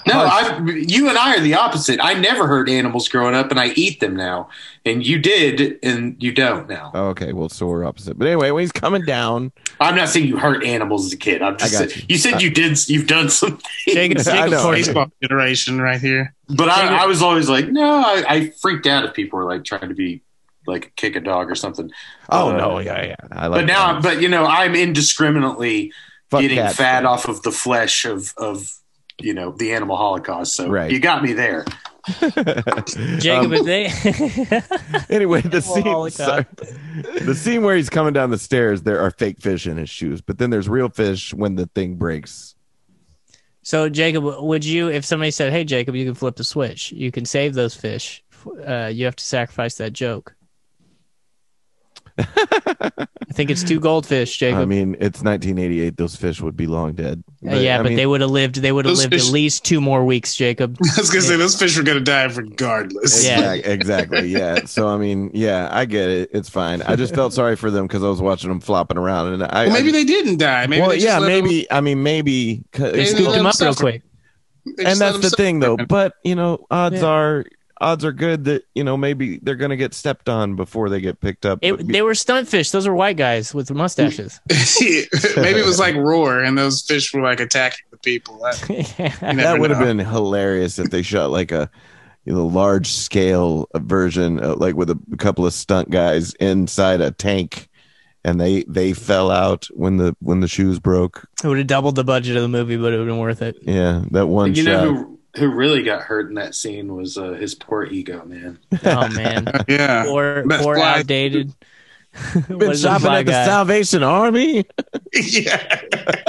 No, you and I are the opposite. I never hurt animals growing up, and I eat them now. And you did, and you don't now. Oh, okay, well, so we're opposite. But anyway, when he's coming down, I'm not saying you hurt animals as a kid. I'm just saying, you said you did. You've done some things. Baseball generation right here. But I was always like, no. I freaked out if people were like trying to be like kick a dog or something. Oh no, yeah. I like. But now, I'm indiscriminately getting fat off of the flesh of the animal holocaust. So you got me there. Jacob, anyway, the scene where he's coming down the stairs, there are fake fish in his shoes, but then there's real fish when the thing breaks. So, Jacob, would you, if somebody said, "Hey, Jacob, you can flip the switch, you can save those fish," you have to sacrifice that joke. I think it's 2 goldfish, Jacob. I mean, it's 1988. Those fish would be long dead. But they would have lived. They would have lived at least 2 more weeks, Jacob. I was gonna say those fish were gonna die regardless. Yeah, exactly. Yeah. So I mean, I get it. It's fine. I just felt sorry for them because I was watching them flopping around, and maybe they didn't die. Maybe maybe. I mean, maybe scooped them up real quick. And that's the thing, though. But odds are good that maybe they're going to get stepped on before they get picked up. They were stunt fish. Those were white guys with mustaches. Maybe it was like Roar, and those fish were like attacking the people. That would have been hilarious if they shot like a large scale version, like with a couple of stunt guys inside a tank, and they fell out when the shoes broke. It would have doubled the budget of the movie, but it would have been worth it. Yeah, that one shot. Who really got hurt in that scene was his poor ego, man. Oh man, yeah, poor outdated. Been shopping at the Salvation Army. Yeah,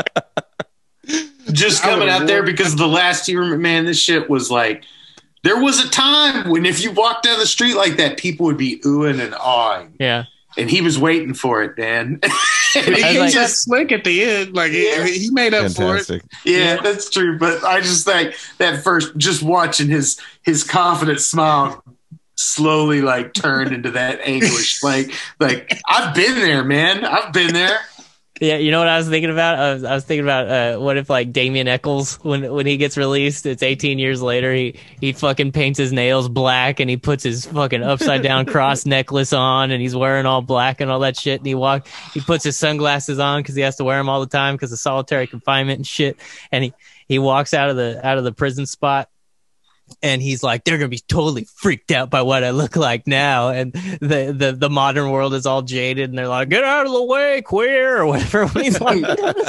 just coming out there because the last year, man, this shit was like. There was a time when if you walked down the street like that, people would be oohing and awing. Yeah. And he was waiting for it, man. He just slick at the end. Like he made up Fantastic. for it. Yeah, that's true. But I just think that first, just watching his confident smile slowly like turn into that anguish. like I've been there, man. I've been there. Yeah, you know what I was thinking about? I was thinking about what if like Damien Eccles when he gets released, it's 18 years later, he fucking paints his nails black and he puts his fucking upside down cross necklace on and he's wearing all black and all that shit, and he puts his sunglasses on because he has to wear them all the time because of solitary confinement and shit, and he walks out of the prison spot. And he's like, they're gonna be totally freaked out by what I look like now, and the modern world is all jaded, and they're like, "Get out of the way, queer," or whatever. When he's like,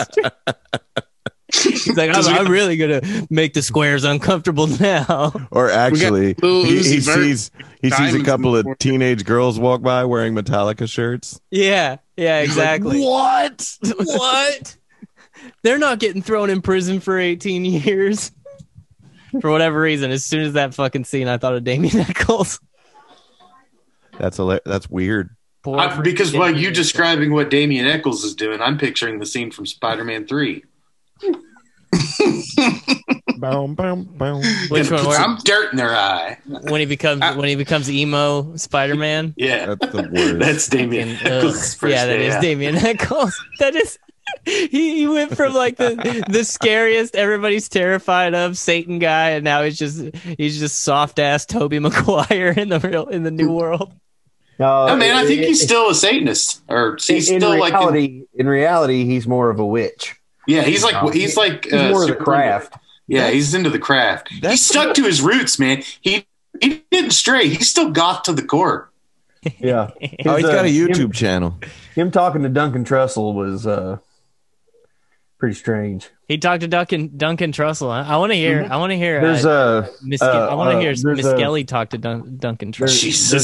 he's like, I'm really gonna make the squares uncomfortable now. Or actually, he sees a couple of teenage girls walk by wearing Metallica shirts. Yeah, exactly. Like, what? They're not getting thrown in prison for 18 years. For whatever reason, as soon as that fucking scene, I thought of Damien Eccles. That's weird. Because while you describing what Damien Eccles is doing, I'm picturing the scene from Spider-Man 3. Boom, boom, boom. Which one? Some dirt in their eye. When he becomes emo Spider-Man. Yeah, that's the worst. That's Damien Eccles. That is Damien Eccles. That is. He went from like the scariest, everybody's terrified of Satan guy, and now he's just soft ass Tobey Maguire in the new world. No, man, I think he's still a Satanist, or he's still reality, in reality, he's more of a witch. Yeah, he's more of the craft. Yeah, he's into the craft. He stuck to his roots, man. He didn't stray. He's still goth to the core. Yeah. He's got a YouTube channel. Him talking to Duncan Trussell was pretty strange. He talked to Duncan Trussell. I want to hear. I want to hear. There's Miss Skelly talk to Duncan Trussell. Jesus.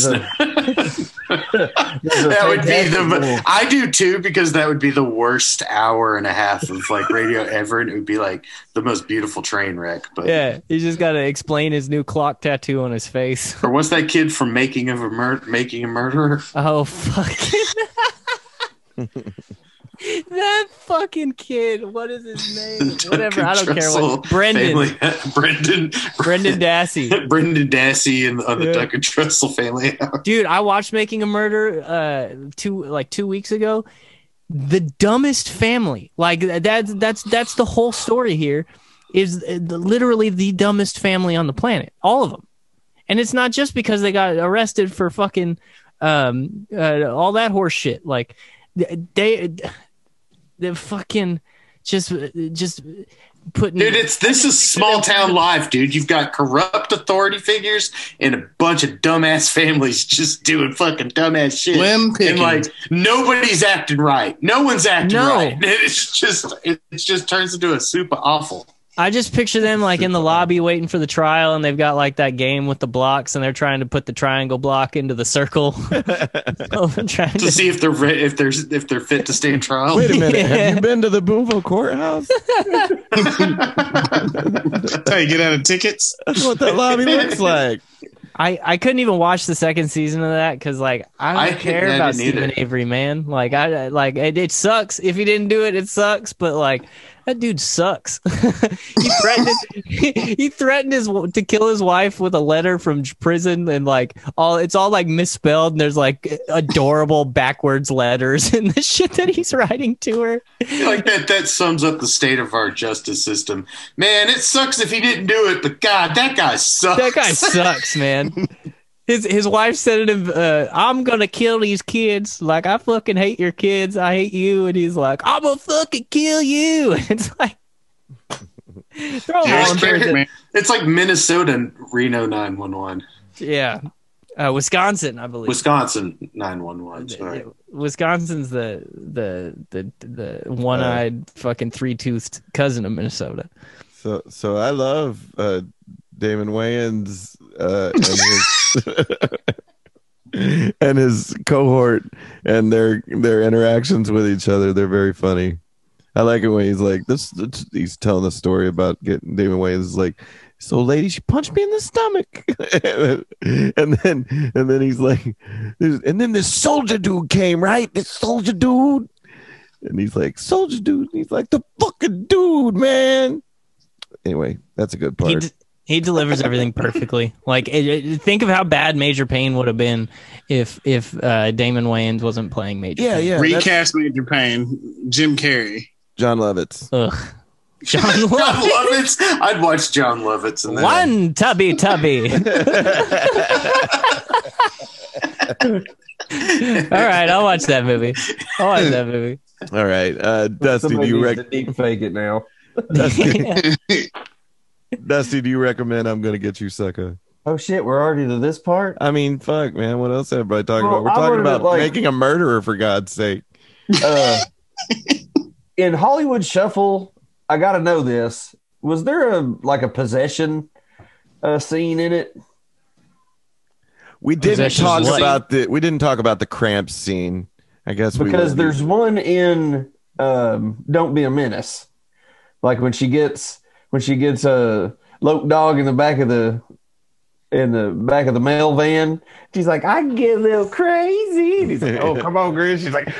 That would be I do too, because that would be the worst hour and a half of like radio ever, and it would be like the most beautiful train wreck. But yeah, he's just got to explain his new clock tattoo on his face. Or what's that kid from Making a Murderer? Oh fucking. That fucking kid, what is his name? Whatever, I don't care what. Brendan Dassey. Brendan Dassey on the Duncan Trussell family house. Dude, I watched Making a Murder 2 weeks ago. The dumbest family. Like that's the whole story here. is literally the dumbest family on the planet. All of them. And it's not just because they got arrested for fucking all that horse shit. Like they fucking just putting. Dude, this is small town life, dude. You've got corrupt authority figures and a bunch of dumbass families just doing fucking dumbass shit. And like nobody's acting right. No one's acting right. It just turns into a super awful. I just picture them like in the lobby waiting for the trial, and they've got like that game with the blocks, and they're trying to put the triangle block into the circle to see if they're fit to stand trial. Wait a minute, have you been to the Boonville courthouse? That's how you get out of tickets. That's what that lobby looks like. I couldn't even watch the second season of that because like I don't care about Stephen Avery, man. Like it sucks if he didn't do it. It sucks, but like that dude sucks. he threatened to kill his wife with a letter from prison, and like it's all like misspelled, and there's like adorable backwards letters and the shit that he's writing to her. Like that sums up the state of our justice system. Man, it sucks if he didn't do it, but God, that guy sucks. That guy sucks, man. His wife said to him, I'm gonna kill these kids. Like, I fucking hate your kids. I hate you. And he's like, I'm gonna fucking kill you. And it's like, it's like Minnesota and Reno 911. Yeah. Wisconsin, I believe. Wisconsin 911. Sorry. Wisconsin's the one-eyed fucking three-toothed cousin of Minnesota. So I love Damon Wayans and his cohort and their interactions with each other. They're very funny. I like it when he's like this. He's telling a story about getting Damon Wayans is like, so lady, she punched me in the stomach, and then he's like, and then this soldier dude came, right? This soldier dude, and he's like, soldier dude. And he's like, the fucking dude, man. Anyway, that's a good part. He delivers everything perfectly. Like, think of how bad Major Payne would have been if Damon Wayans wasn't playing Major Payne. Yeah. Recast Major Payne, Jim Carrey. John Lovitz. Ugh. John Lovitz? I'd watch John Lovitz in that. One tubby. All right, I'll watch that movie. All right. Dusty, do you deep fake it now? Dusty, do you recommend I'm Gonna Get You Sucker? Oh shit, we're already to this part? I mean, fuck, man. What else everybody talking about? We're talking about making a murderer, for God's sake. In Hollywood Shuffle, I gotta know this. Was there a possession scene in it? We didn't talk about the cramp scene. I guess because there's one in Don't Be a Menace. Like when she gets a Loke Dog in the back of the mail van, she's like, I can get a little crazy. And he's like, oh, come on, Grizz. She's like,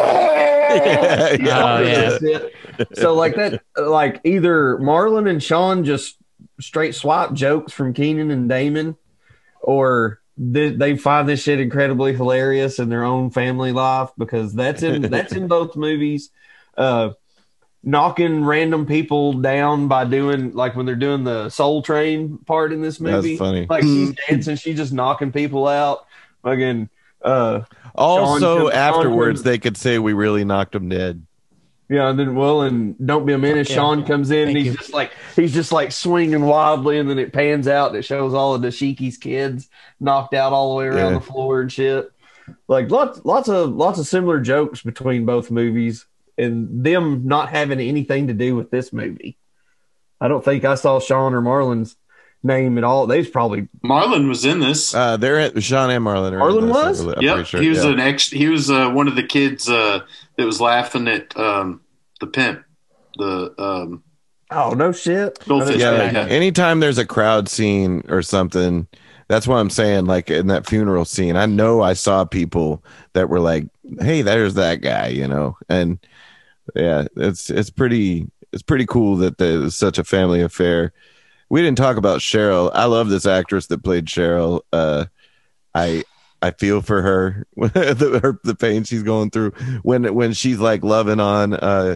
yeah. So like that, like either Marlon and Sean just straight swap jokes from Keenan and Damon, or they find this shit incredibly hilarious in their own family life, because that's in both movies. Knocking random people down by doing, like when they're doing the Soul Train part in this movie. That's funny. Like she's dancing, she's just knocking people out. Again, also afterwards they could say we really knocked them dead. Yeah, and then and Don't Be a Minute. Sean comes in and he's just like swinging wildly, and then it pans out and it shows all of Dashiki's kids knocked out all the way around the floor and shit. Like lots of similar jokes between both movies, and them not having anything to do with this movie. I don't think I saw Sean or Marlon's name at all. Marlon was in this. They're Sean and Marlon. Marlon was. Yep, sure. He was an ex. He was one of the kids that was laughing at the pimp. Oh no shit. Anytime there's a crowd scene or something, that's what I'm saying. Like in that funeral scene, I know I saw people that were like, "Hey, there's that guy," and yeah, it's pretty cool that there's such a family affair. We didn't talk about Cheryl. I love this actress that played Cheryl. I feel for her, the pain she's going through when she's like loving on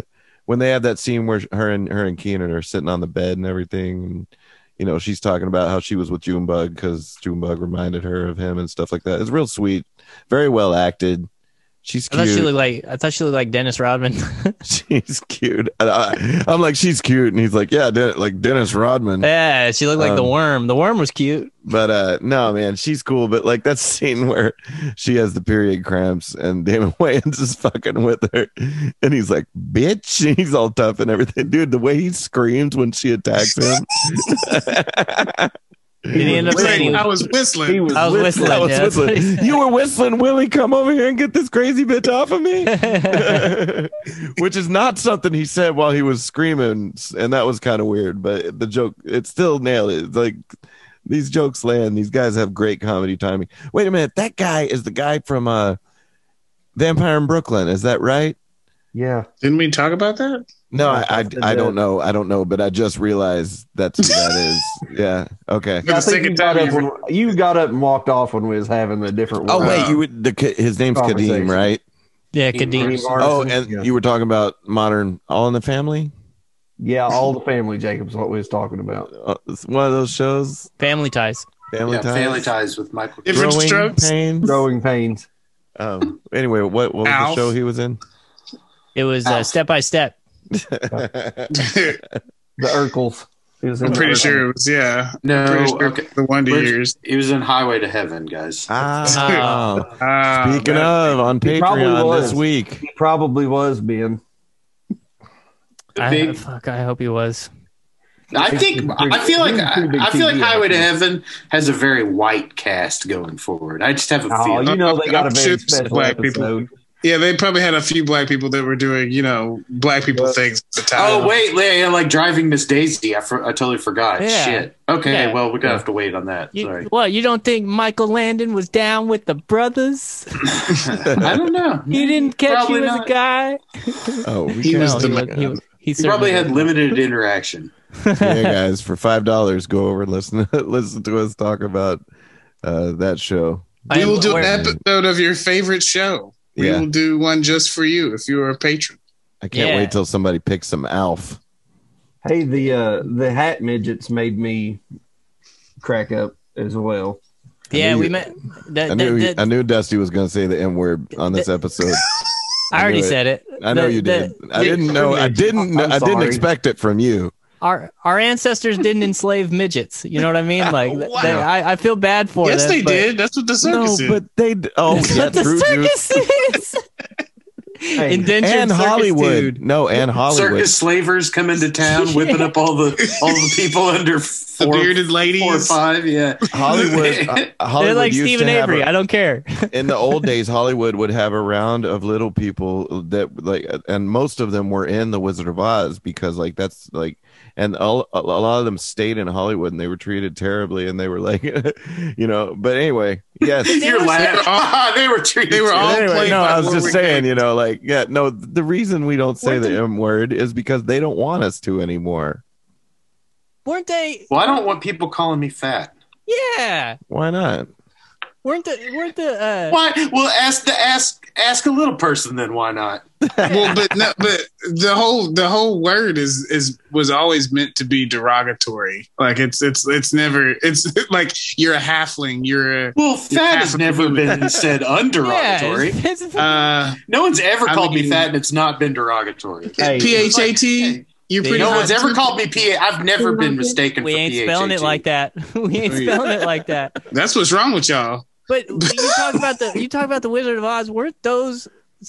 when they have that scene where her and Keenan are sitting on the bed and everything, and she's talking about how she was with Junebug because Junebug reminded her of him and stuff like that. It's real sweet, very well acted. She's cute. I thought she looked like Dennis Rodman. She's cute. I'm like, she's cute, and he's like, yeah, like Dennis Rodman. Yeah, she looked like the Worm. The Worm was cute. But no, man, she's cool. But like that scene where she has the period cramps and Damon Wayans is fucking with her, and he's like, bitch, and he's all tough and everything. Dude, the way he screams when she attacks him. Did he end up saying, I was whistling. I was whistling. You were whistling, Willie. Come over here and get this crazy bitch off of me. Which is not something he said while he was screaming, and that was kind of weird. But the joke, it still nailed it. It's like these jokes land. These guys have great comedy timing. Wait a minute, that guy is the guy from Vampire in Brooklyn. Is that right? Yeah. Didn't we talk about that? No, I don't know. I don't know, but I just realized that's who that is. Yeah. Okay. I think you got up and walked off when we was having the different. Oh wait, his name's Kadeem, right? Yeah, Kadeem. Oh, and you were talking about modern All in the Family. Yeah, All the Family. Jacob's what we was talking about. One of those shows. Family Ties. Family Ties with Michael. Different Strokes. Growing Pains. Anyway, what was the show he was in? It was Step by Step. The Urkels. I'm pretty sure it was, No, the Wonder Years. He was in Highway to Heaven, guys. Speaking of, on Patreon this week. He probably was, Ben. I hope he was. I feel like Highway to Heaven has a very white cast going forward. I just have a feeling. They got a very special black episode. People. Yeah, they probably had a few black people that were doing, black people things at the time. Oh, wait, like Driving Miss Daisy. I totally forgot. Yeah. Shit. Okay, Yeah. well, we're going to have to wait on that. Sorry. What, you don't think Michael Landon was down with the brothers? I don't know. He didn't catch Probably you as not. a guy? Oh, he was the He probably had limited interaction. Yeah, guys, for $5, go over and listen to us talk about that show. We will do an episode of your favorite show. We will do one just for you if you are a patron. I can't wait till somebody picks some Alf. Hey, the hat midgets made me crack up as well. Yeah, we met. I knew Dusty was going to say the M word on this episode. I already said it. I know you did. I didn't know. I didn't expect it from you. Our ancestors didn't enslave midgets. You know what I mean? Like, I feel bad for them. Yes, they did. That's what the circus did. But they. Oh, yeah, the circus is. Indentured and Hollywood. Dude. No, and Hollywood. Circus slavers come into town, whipping up all the people under the bearded ladies, 4 or 5. Yeah, Hollywood. They're like Stephen Avery. I don't care. In the old days, Hollywood would have a round of little people that and most of them were in the Wizard of Oz because that's and a lot of them stayed in Hollywood and they were treated terribly and they were like, But anyway, yes, you're laughing. They were treated. They were all anyway, no, I was just saying, the reason we don't say the M word is because they don't want us to anymore. Weren't they? Well, I don't want people calling me fat. Yeah. Why not? Weren't the Why? Well, ask a little person then. Why not? Well, but the whole word was always meant to be derogatory. Like it's never. It's like you're a halfling. Fat has never been said underogatory. No one's ever called me fat, and it's not been derogatory. PHAT. No one's ever called me PA. I've never been mistaken for PHAT. We ain't spelling it like that. We ain't spelling it like that. That's what's wrong with y'all. But you talk about the Wizard of Oz. Weren't those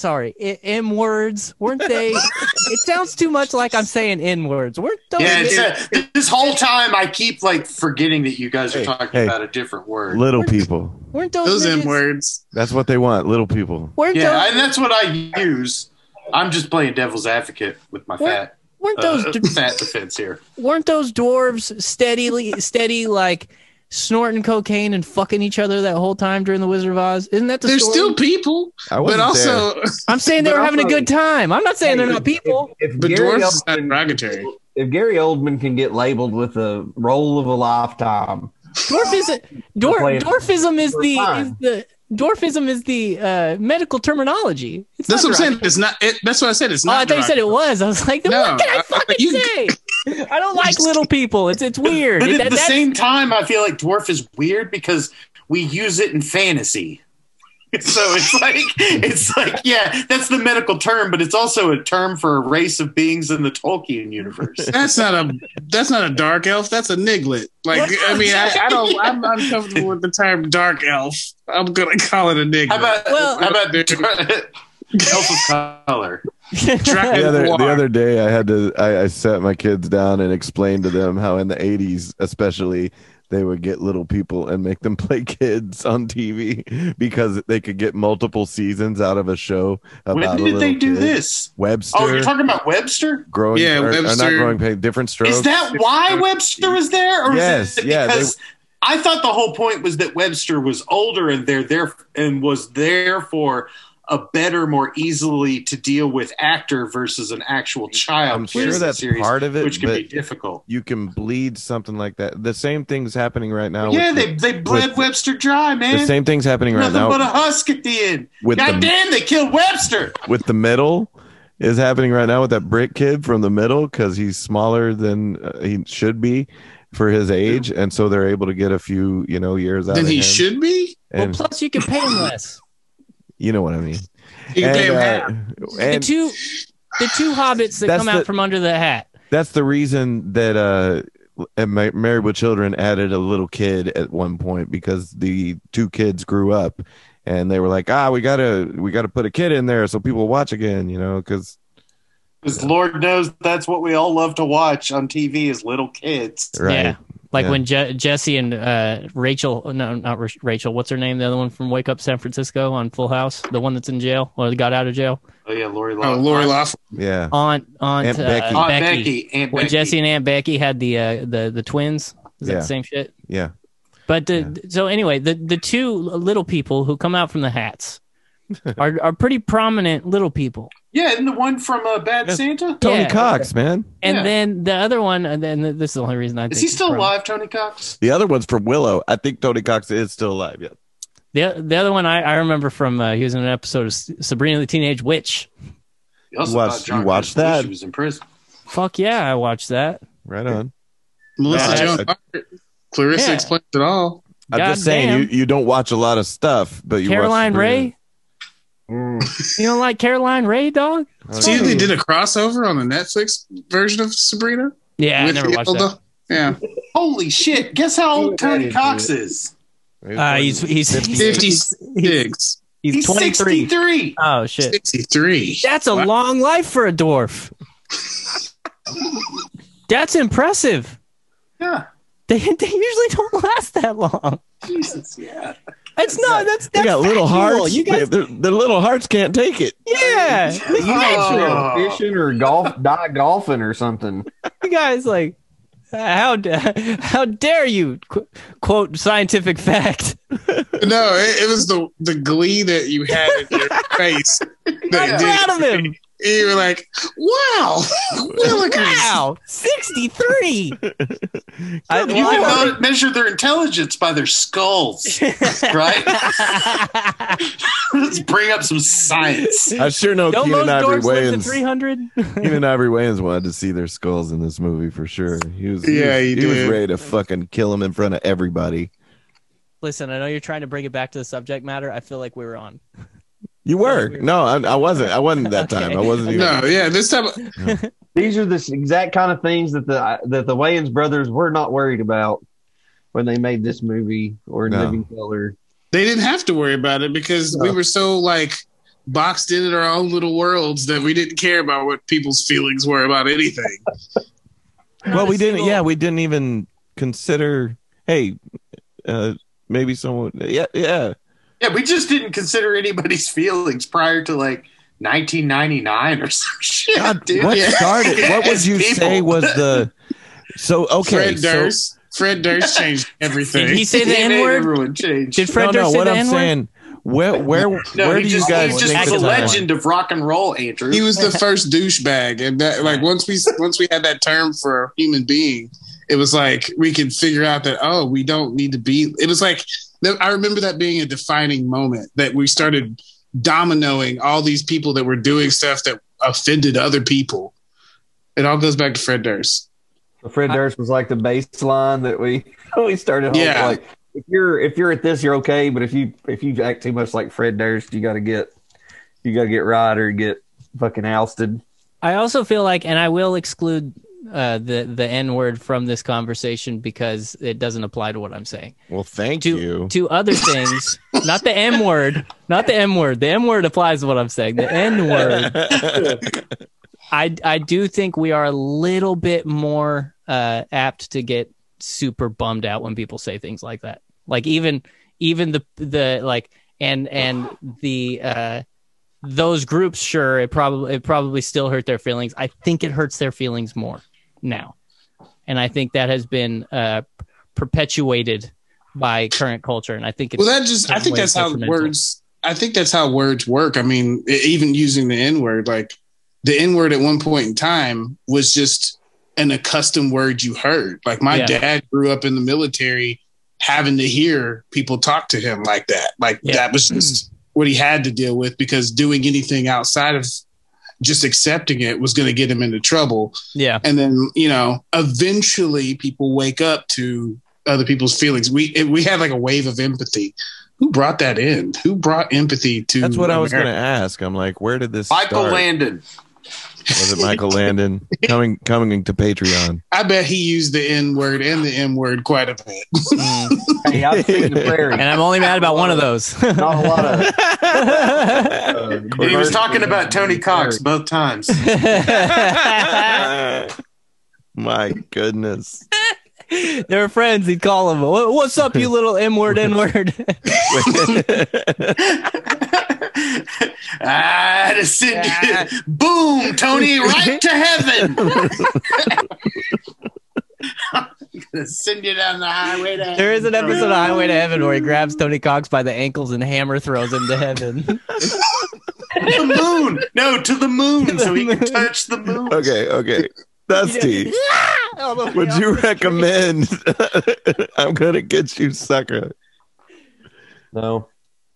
M words? Weren't they? It sounds too much like I'm saying N words. Weren't those? Yeah, this whole time I keep forgetting that you guys are talking about a different word. Little people. Weren't those M words? That's what they want. Little people. And that's what I use. I'm just playing devil's advocate with my fat. Weren't those fat defense here? Weren't those dwarves steady like snorting cocaine and fucking each other that whole time during the Wizard of Oz? Isn't that the They're story? still people, but also I'm saying they were having a good time. I'm not saying they're not people. But dwarves is not derogatory. If Gary Oldman can get labeled with a role of a lifetime, dwarfism is dwarfism is the medical terminology. That's what I'm saying. It's not. That's what I said. It's not. Oh, I thought you said it was. I was like, then what can I fucking say? I don't like little people. It's weird. But at the same time, I feel like dwarf is weird because we use it in fantasy. So it's like, yeah, that's the medical term, but it's also a term for a race of beings in the Tolkien universe. That's not a dark elf. That's a niglet. Like, I mean, I'm uncomfortable with the term dark elf. I'm gonna call it a niglet. How about elf of color? The other day, I sat my kids down and explained to them how in the 80s, especially, they would get little people and make them play kids on TV because they could get multiple seasons out of a show. About when did they do this? Webster. Oh, you're talking about Webster? Growing, Webster. Or not growing pain, different strokes. Is that why Webster was there? Or yes, because I thought the whole point was that Webster was older and was therefore a better, more easily to deal with actor versus an actual child. I'm sure that's part of it, which can be difficult. You can bleed something like that. The same thing's happening right now. Yeah, they bled Webster dry, man. The same thing's happening right now. Nothing but a husk at the end. God damn, they killed Webster. With the middle is happening right now with that Brit kid from the middle because he's smaller than he should be for his age, and so they're able to get a few years out. Then of he him. Should be. Well, plus you can pay him less. You know what I mean. You can pay him half. The two hobbits that come out from under the hat. That's the reason that Married with Children added a little kid at one point because the two kids grew up and they were like, we gotta put a kid in there so people watch again, because Lord knows that's what we all love to watch on TV is little kids. Right. Yeah. Like when Jesse and Rachel, no, not Rachel. What's her name? The other one from Wake Up San Francisco on Full House, the one that's in jail or got out of jail. Oh yeah, Lori Loughlin. Lori Loughlin. Yeah. Aunt Becky. When Jesse and Aunt Becky had the twins. Is that the same shit? Yeah. But so anyway, the two little people who come out from the hats are pretty prominent little people. Yeah, and the one from Bad Santa? Tony Cox, man. And then the other one, and then this is the only reason I think. Is he still alive, Tony Cox? The other one's from Willow. I think Tony Cox is still alive, yeah. The other one I remember from, he was in an episode of Sabrina the Teenage Witch. You watched that? She was in prison. Fuck yeah, I watched that. Right on. Melissa Joan Hart. Clarissa explains it all. I'm just saying, you don't watch a lot of stuff, but you Caroline watch Ray? You don't like Caroline Ray, dog? See, they did a crossover on the Netflix version of Sabrina. Yeah, I never watched that. Yeah. Holy shit! Guess how old Tony Cox is? He's 56. He's 23. 63. Oh shit! 63. That's a long life for a dwarf. That's impressive. Yeah. They usually don't last that long. Jesus, yeah. It's not. That's they got little factual. hearts. You guys, their little hearts can't take it. yeah. Fishing or golfing or something. You guys like how dare you quote scientific fact? No, it was the glee that you had in your face. I'm proud of him. You were like, "Wow, wow, 63." You measure their intelligence by their skulls, right? Let's bring up some science. I sure know Don't Keenan most Ivory dwarves live to Wayans. 300? Keenan Ivory Wayans wanted to see their skulls in this movie for sure. He was did. ready to fucking kill him in front of everybody. Listen, I know you're trying to bring it back to the subject matter. I feel like we were on. You were. No, I wasn't. I wasn't that time. I wasn't even. No, yeah, this time. These are the exact kind of things that the Wayans brothers were not worried about when they made this movie or Living Color. They didn't have to worry about it because we were so boxed in our own little worlds that we didn't care about what people's feelings were about anything. Well, we didn't. Yeah, we didn't even consider. Hey, maybe someone. Yeah. Yeah, we just didn't consider anybody's feelings prior to 1999 or some shit. God, dude. what started? What would you say was the? So okay, Fred Durst changed everything. Did he say the N word? Everyone changed. Did Fred Durst say what the I'm N-word? saying. Where do you guys he just think was a the time? legend of rock and roll, Andrew? He was the first douchebag, and that once we had that term for a human being, it was like we could figure out that we don't need to be. It was like I remember that being a defining moment that we started dominoing all these people that were doing stuff that offended other people. It all goes back to Fred Durst. Fred Durst was like the baseline that we started. Yeah. Like if you're at this, you're okay. But if you act too much like Fred Durst, you got to get right or get fucking ousted. I also feel like, and I will exclude the N word from this conversation because it doesn't apply to what I'm saying. Well, thank you. To other things, not the M word, not the M word. The M word applies to what I'm saying. The N word. I do think we are a little bit more apt to get super bummed out when people say things like that. Like even the like and the those groups, sure, it probably still hurt their feelings. I think it hurts their feelings more now, and I think that has been perpetuated by current culture. And I think I think that's how words. I think that's how words work. I mean, even using the N word, like the N word at one point in time was just an accustomed word you heard. Like my dad grew up in the military, having to hear people talk to him like that. Like that was just what he had to deal with, because doing anything outside of just accepting it was going to get him into trouble. Yeah. And then, eventually people wake up to other people's feelings. We had like a wave of empathy. Who brought that in? Who brought empathy to That's what America? I was going to ask. I'm like, where did this Michael start? Landon. Was it Michael Landon coming to Patreon? I bet he used the N word and the M word quite a bit. Hey, I've seen the prairie, and I'm only mad about one of those. Not a lot of. He was talking about Tony Cox both times. My goodness. They were friends. He'd call him, "What's up, you little M word, N word?" To send you, boom, Tony, right to heaven. I'm gonna send you down the highway to heaven. There is an episode of Highway to Heaven where he grabs Tony Cox by the ankles and hammer throws him to heaven. The moon, no, to the moon, so he can touch the moon. Okay. Dusty, would you recommend I'm gonna get you, sucker? No.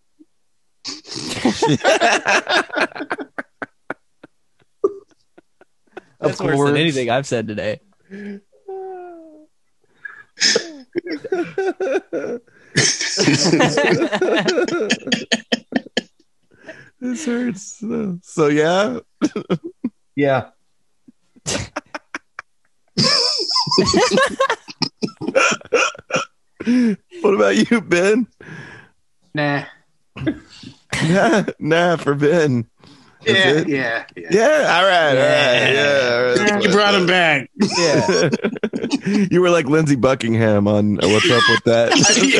That's worse than anything I've said today. This hurts. So yeah. Yeah. What about you, Ben? Nah. Nah, for Ben. Yeah. All right. You brought him back. Yeah. You were like Lindsey Buckingham on What's Up With That.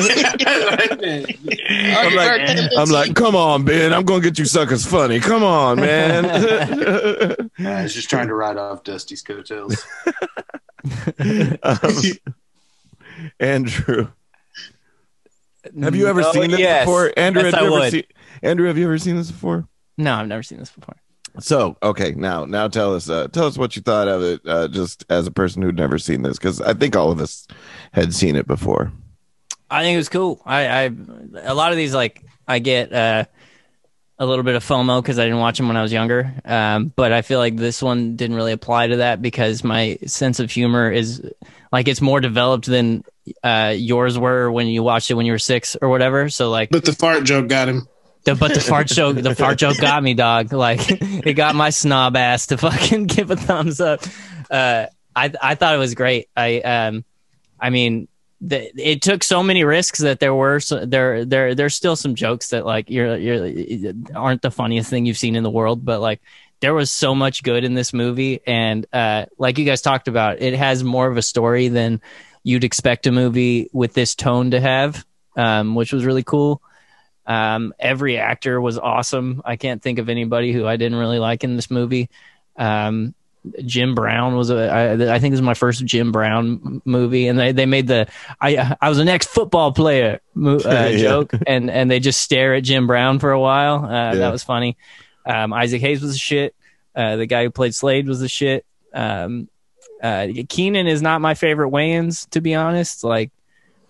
I'm like, come on, Ben. I'm going to get you suckers funny. Come on, man. I was just trying to ride off Dusty's coattails. Andrew, have you ever seen this before? Andrew, yes, Andrew, have you ever seen this before? No, I've never seen this before. So, okay, now tell us what you thought of it, just as a person who'd never seen this, because I think all of us had seen it before. I think it was cool. I a lot of these, like, I get a little bit of FOMO because I didn't watch them when I was younger, but I feel like this one didn't really apply to that because my sense of humor is like it's more developed than yours were when you watched it when you were 6 or whatever. So like, but the fart joke got him. But the fart joke got me, dog. Like it got my snob ass to fucking give a thumbs up. I thought it was great. I mean, it took so many risks that there's still some jokes that like aren't the funniest thing you've seen in the world, but like there was so much good in this movie, and like you guys talked about, it has more of a story than you'd expect a movie with this tone to have, which was really cool. Every actor was awesome. I can't think of anybody who I didn't really like in this movie. Jim Brown was I think this was my first Jim Brown movie, and they made the I was an ex-football player joke, and they just stare at Jim Brown for a while. That was funny. Isaac Hayes was a shit. The guy who played Slade was a shit. Keenan is not my favorite Wayans, to be honest. Like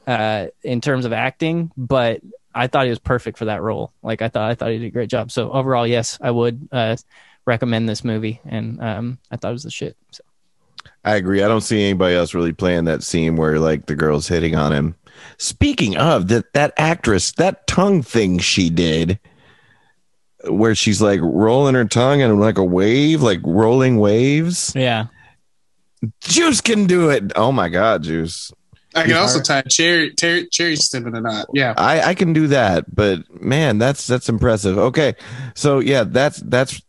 in terms of acting, but I thought he was perfect for that role. Like I thought he did a great job. So overall, yes, I would recommend this movie, and I thought it was the shit. So. I agree. I don't see anybody else really playing that scene where like the girl's hitting on him. Speaking of that actress, that tongue thing she did, where she's like rolling her tongue and like a wave, like rolling waves. Yeah, Juice can do it. Oh my God, Juice. I can also tie cherry stem in a knot. Yeah, I can do that, but man, that's impressive. Okay, so yeah, that's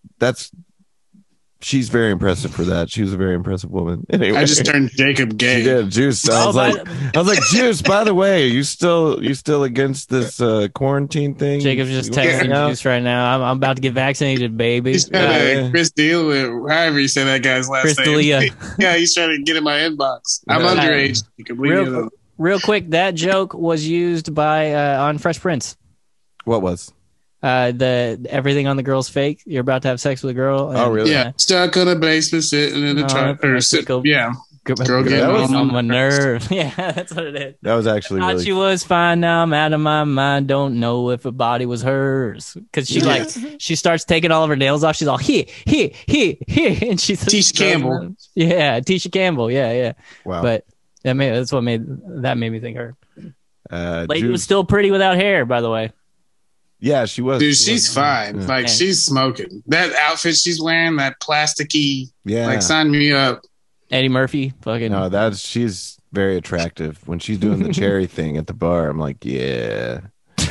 she's very impressive for that. She was a very impressive woman. Anyway, I just turned Jacob gay. She did. Juice. I was like, Juice. By the way, are you still against this quarantine thing? Jacob's just texting Juice right now. I'm about to get vaccinated, baby. He's trying to Chris Deal with however you say that guy's last Chris name. D'Elia. Yeah, he's trying to get in my inbox. I'm underage. You can leave me alone. Real quick, that joke was used by on Fresh Prince. What was? The everything on the girl's fake. You're about to have sex with a girl. Oh, really? Yeah. Stuck on the basement, sitting in the truck. Yeah. Girl getting on my nerve. Yeah, that's what it is. That was actually thought really... she was fine. Now I'm out of my mind. Don't know if her body was hers. Because she starts taking all of her nails off. She's all here, and she's Tisha Campbell. Yeah, Tisha Campbell. Yeah. Wow. But that's what made me think her. Lady Juice was still pretty without hair, by the way. Yeah, she was. Dude, she's fine. Yeah. Like, she's smoking. That outfit she's wearing, that plasticky, yeah. Like, sign me up. Eddie Murphy, fucking. No, she's very attractive. When she's doing the cherry thing at the bar, I'm like, yeah.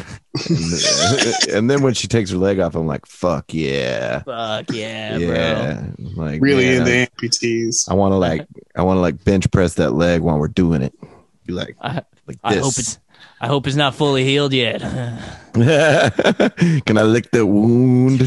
and then when she takes her leg off, I'm like, fuck yeah. Fuck yeah, yeah. bro. Like, really into amputees. I want to bench press that leg while we're doing it. Be like, this. I hope it's not fully healed yet. Can I lick the wound?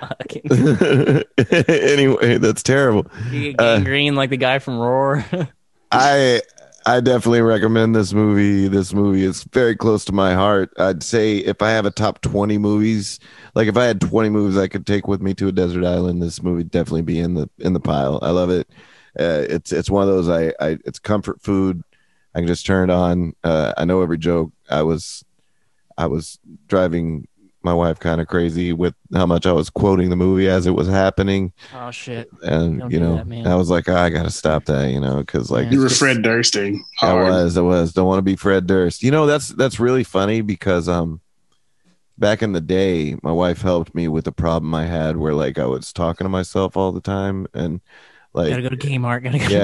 Anyway, that's terrible. You get gangrene like the guy from Roar. I definitely recommend this movie. This movie is very close to my heart. I'd say if I have a top 20 movies, like if I had 20 movies I could take with me to a desert island, this movie would definitely be in the pile. I love it. It's one of those it's comfort food. I can just turn it on. I know every joke. I was driving my wife kind of crazy with how much I was quoting the movie as it was happening. Oh shit! And I was like, I gotta stop that, because like you were Fred Dursting. I was. Don't want to be Fred Durst. That's really funny because back in the day, my wife helped me with a problem I had where like I was talking to myself all the time and. Like, gotta go to Kmart.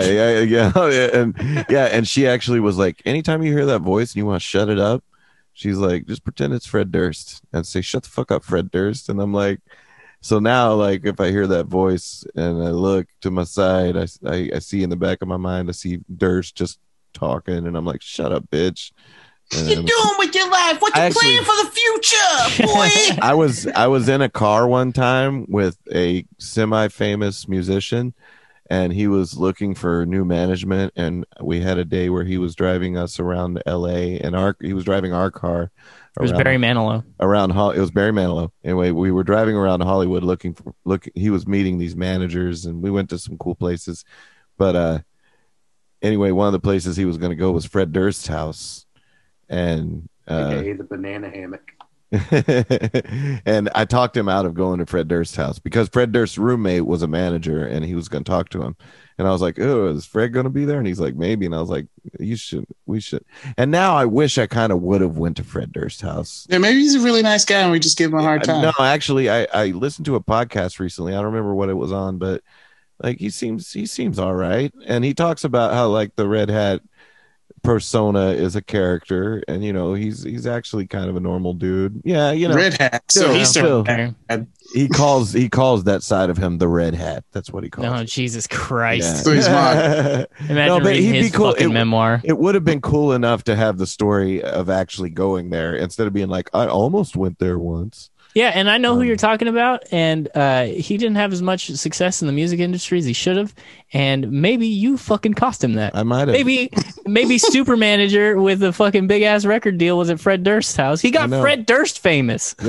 Yeah, and she actually was like, anytime you hear that voice and you want to shut it up, she's like, just pretend it's Fred Durst and say, shut the fuck up, Fred Durst. And I'm like, so now, like, if I hear that voice and I look to my side, I see in the back of my mind, I see Durst just talking, and I'm like, shut up, bitch. What you doing with your life? What you planning for the future, boy? I was in a car one time with a semi-famous musician. And he was looking for new management, and we had a day where he was driving us around LA, and he was driving our car. It was Barry Manilow. It was Barry Manilow. Anyway, we were driving around Hollywood he was meeting these managers, and we went to some cool places. But anyway, one of the places he was going to go was Fred Durst's house, and AKA the banana hammock. And I talked him out of going to Fred Durst's house because Fred Durst's roommate was a manager and he was going to talk to him. And I was like, oh, is Fred going to be there? And he's like, maybe. And I was like, we should. And now I wish I kind of would have went to Fred Durst's house. Yeah, maybe he's a really nice guy and we just give him a hard time. No, actually, I listened to a podcast recently. I don't remember what it was on, but like he seems all right. And he talks about how like the Red Hat persona is a character, and he's actually kind of a normal dude. Yeah, Red Hat. So he calls that side of him the Red Hat. That's what he calls. Oh, it. Jesus Christ! Yeah. So he's mine. Imagine reading his fucking memoir. It would have been cool enough to have the story of actually going there instead of being like, I almost went there once. Yeah, and I know who you're talking about, and he didn't have as much success in the music industry as he should have, and maybe you fucking cost him that. I might have. Maybe super manager with a fucking big ass record deal was at Fred Durst's house. He got Fred Durst famous. Yeah.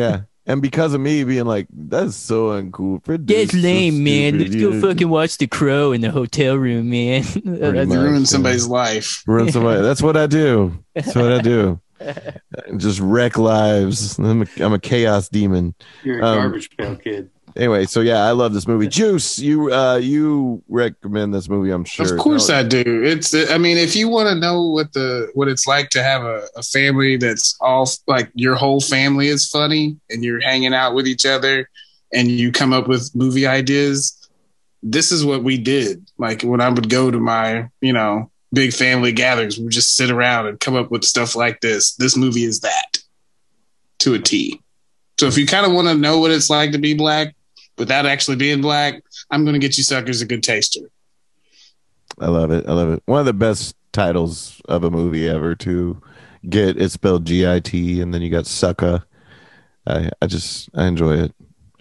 And because of me being like, that's so uncool. That's lame, man. Let's go fucking watch The Crow in the hotel room, man. That's ruin somebody's life. Ruin somebody. That's what I do. That's what I do. Just wreck lives. I'm a chaos demon. You're a garbage pail kid. Anyway, so yeah, I love this movie. Juice, you recommend this movie, I'm sure. Of course I do. I mean, if you want to know what it's like to have a family that's all like your whole family is funny and you're hanging out with each other and you come up with movie ideas, this is what we did. Like when I would go to my, big family gatherings, we would just sit around and come up with stuff like this. This movie is that to a T. So if you kind of want to know what it's like to be black, without actually being black, I'm going to get you suckers a good taster. I love it. One of the best titles of a movie ever to get. It's spelled GIT, and then you got sucker. I enjoy it.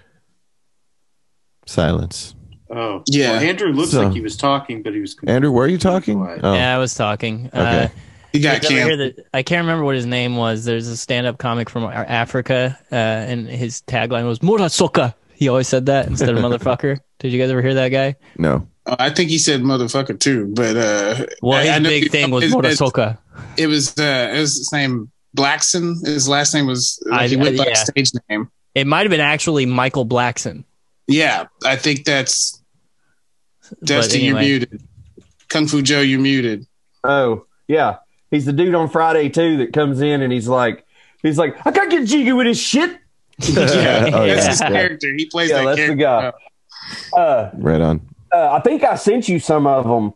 Silence. Oh, yeah. Well, Andrew looks like he was talking, but he was. Andrew, were you talking? Oh. Yeah, I was talking. Okay. He got canceled. I can't remember what his name was. There's a stand-up comic from Africa, and his tagline was "Mora soka." He always said that instead of motherfucker. Did you guys ever hear that guy? No. I think he said motherfucker too, but his big thing was Mora soka. It was his name Blackson. His last name was he went by stage name. It might have been actually Michael Blackson. Yeah, I think that's Dusty. Anyway. You're muted. Kung Fu Joe, you're muted. Oh yeah, he's the dude on Friday too that comes in and he's like, I can't get jiggy with his shit. That's his character. He plays that that's character. The guy. Right on. I think I sent you some of them.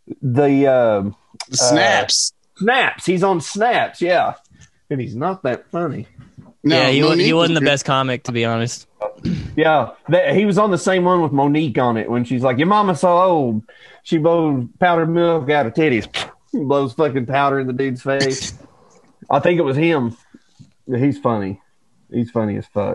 The Snaps. Snaps. He's on Snaps. Yeah, and he's not that funny. No, he wasn't the best comic, to be honest. Yeah, he was on the same one with Monique on it when she's like, "Your mama's so old, she blows powdered milk out of titties." Blows fucking powder in the dude's face. I think it was him. He's funny. He's funny as fuck.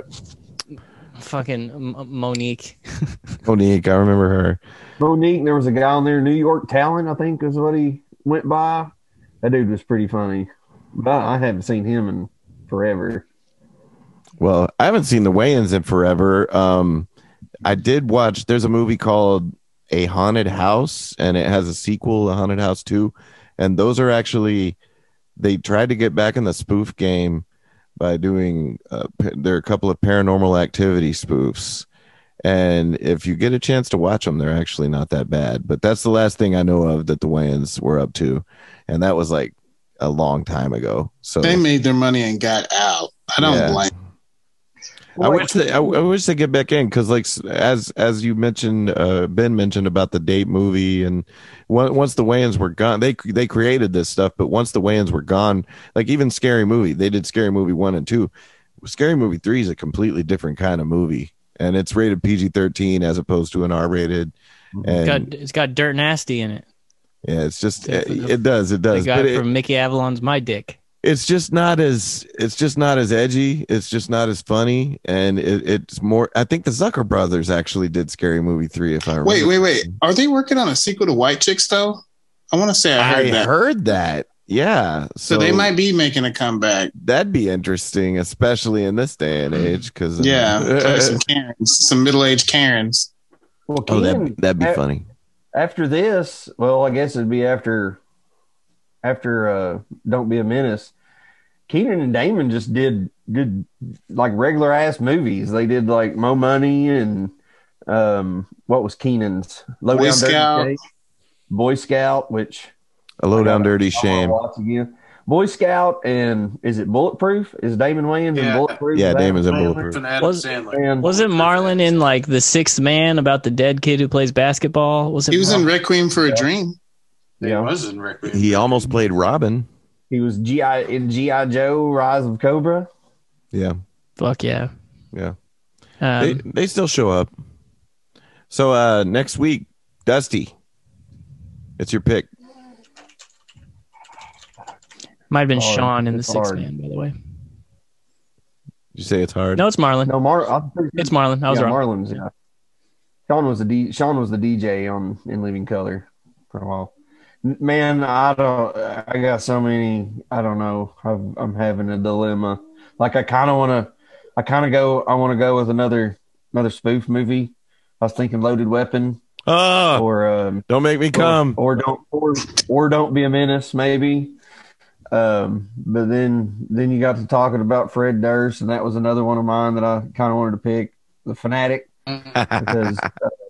Fucking Monique. Monique, I remember her. Monique, there was a guy on there, New York Talent, I think is what he went by. That dude was pretty funny. But I haven't seen him in forever. Well, I haven't seen the Wayans in forever. I did watch, there's a movie called A Haunted House, and it has a sequel, A Haunted House 2. And those are actually, they tried to get back in the spoof game by doing there are a couple of Paranormal Activity spoofs, and if you get a chance to watch them, they're actually not that bad. But that's the last thing I know of that the Wayans were up to, and that was like a long time ago. So they made their money and got out. I don't blame. I wish they get back in, because like as you mentioned, Ben mentioned about the Date movie, and once the Wayans were gone, they created this stuff, but once the Wayans were gone, like even Scary Movie, they did Scary Movie 1 and 2. Scary Movie 3 is a completely different kind of movie, and it's rated PG-13 as opposed to an R-rated. And it's got Dirt Nasty in it. Yeah, it's just it does. The guy from Mickey Avalon's My Dick. It's just not as edgy. It's just not as funny, and it's more. I think the Zucker brothers actually did Scary Movie 3. If I remember. Wait. Are they working on a sequel to White Chicks though? I want to say I heard that. Yeah. So they might be making a comeback. That'd be interesting, especially in this day and age. Because some Karens, some middle-aged Karens. Well, that'd be funny. After this, well, I guess it'd be after Don't Be a Menace. Keenan and Damon just did good, like regular ass movies. They did like Mo Money and what was Keenan's Boy Scout. Boy Scout, which a Low Down Dirty Shame. Boy Scout, and is it Bulletproof? Is Damon Wayans in Bulletproof? Yeah, Damon's in Bulletproof. Wasn't Marlon in like The Sixth Man about the dead kid who plays basketball? He was in Requiem for a Dream. He was in Requiem. He almost played Robin. He was in G.I. Joe, Rise of Cobra. Yeah. Fuck yeah. Yeah. They still show up. So next week, Dusty, it's your pick. Might have been Sean in The Sixth Man, by the way. Did you say it's hard? No, it's Marlon. No, it's Marlon. I was wrong. Marlon's, yeah. Sean was the DJ in Living Color for a while. Man, I got so many. I don't know. I'm having a dilemma. Like I kind of want to. I want to go with another spoof movie. I was thinking Loaded Weapon. Oh, or Don't Make Me Come, or Don't Be a Menace, maybe. But then you got to talking about Fred Durst, and that was another one of mine that I kind of wanted to pick, The Fanatic, because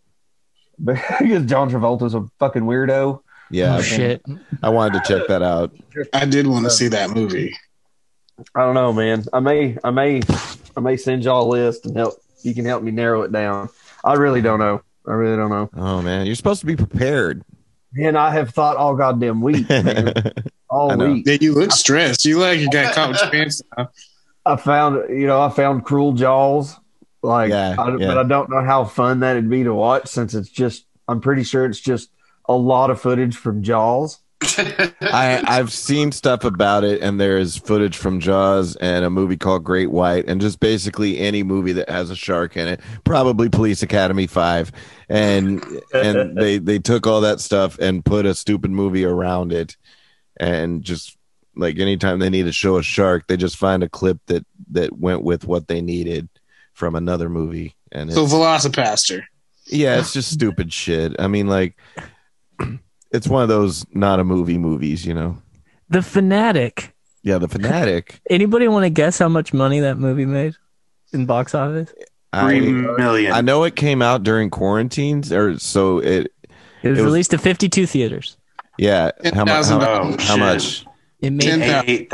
John Travolta's a fucking weirdo. Yeah, shit. I wanted to check that out. I did want to see that movie. I don't know, man. I may send y'all a list and you can help me narrow it down. I really don't know. Oh man, you're supposed to be prepared. Man, I have thought all goddamn week, man. All week. Yeah, you look stressed. You like you got caught with your pants down. I found Cruel Jaws. But I don't know how fun that'd be to watch since I'm pretty sure it's just a lot of footage from Jaws. I've seen stuff about it, and there is footage from Jaws and a movie called Great White, and just basically any movie that has a shark in it, probably Police Academy 5, and they took all that stuff and put a stupid movie around it, and just like anytime they need to show a shark, they just find a clip that went with what they needed from another movie. And so Velocipaster. Yeah, it's just stupid shit. I mean, like. It's one of those not a movie movies, you know. The Fanatic. Yeah, The Fanatic. Anybody want to guess how much money that movie made in box office? $3 million. I know it came out during quarantines, it was released to 52 theaters. Yeah, how much? It made $8,000.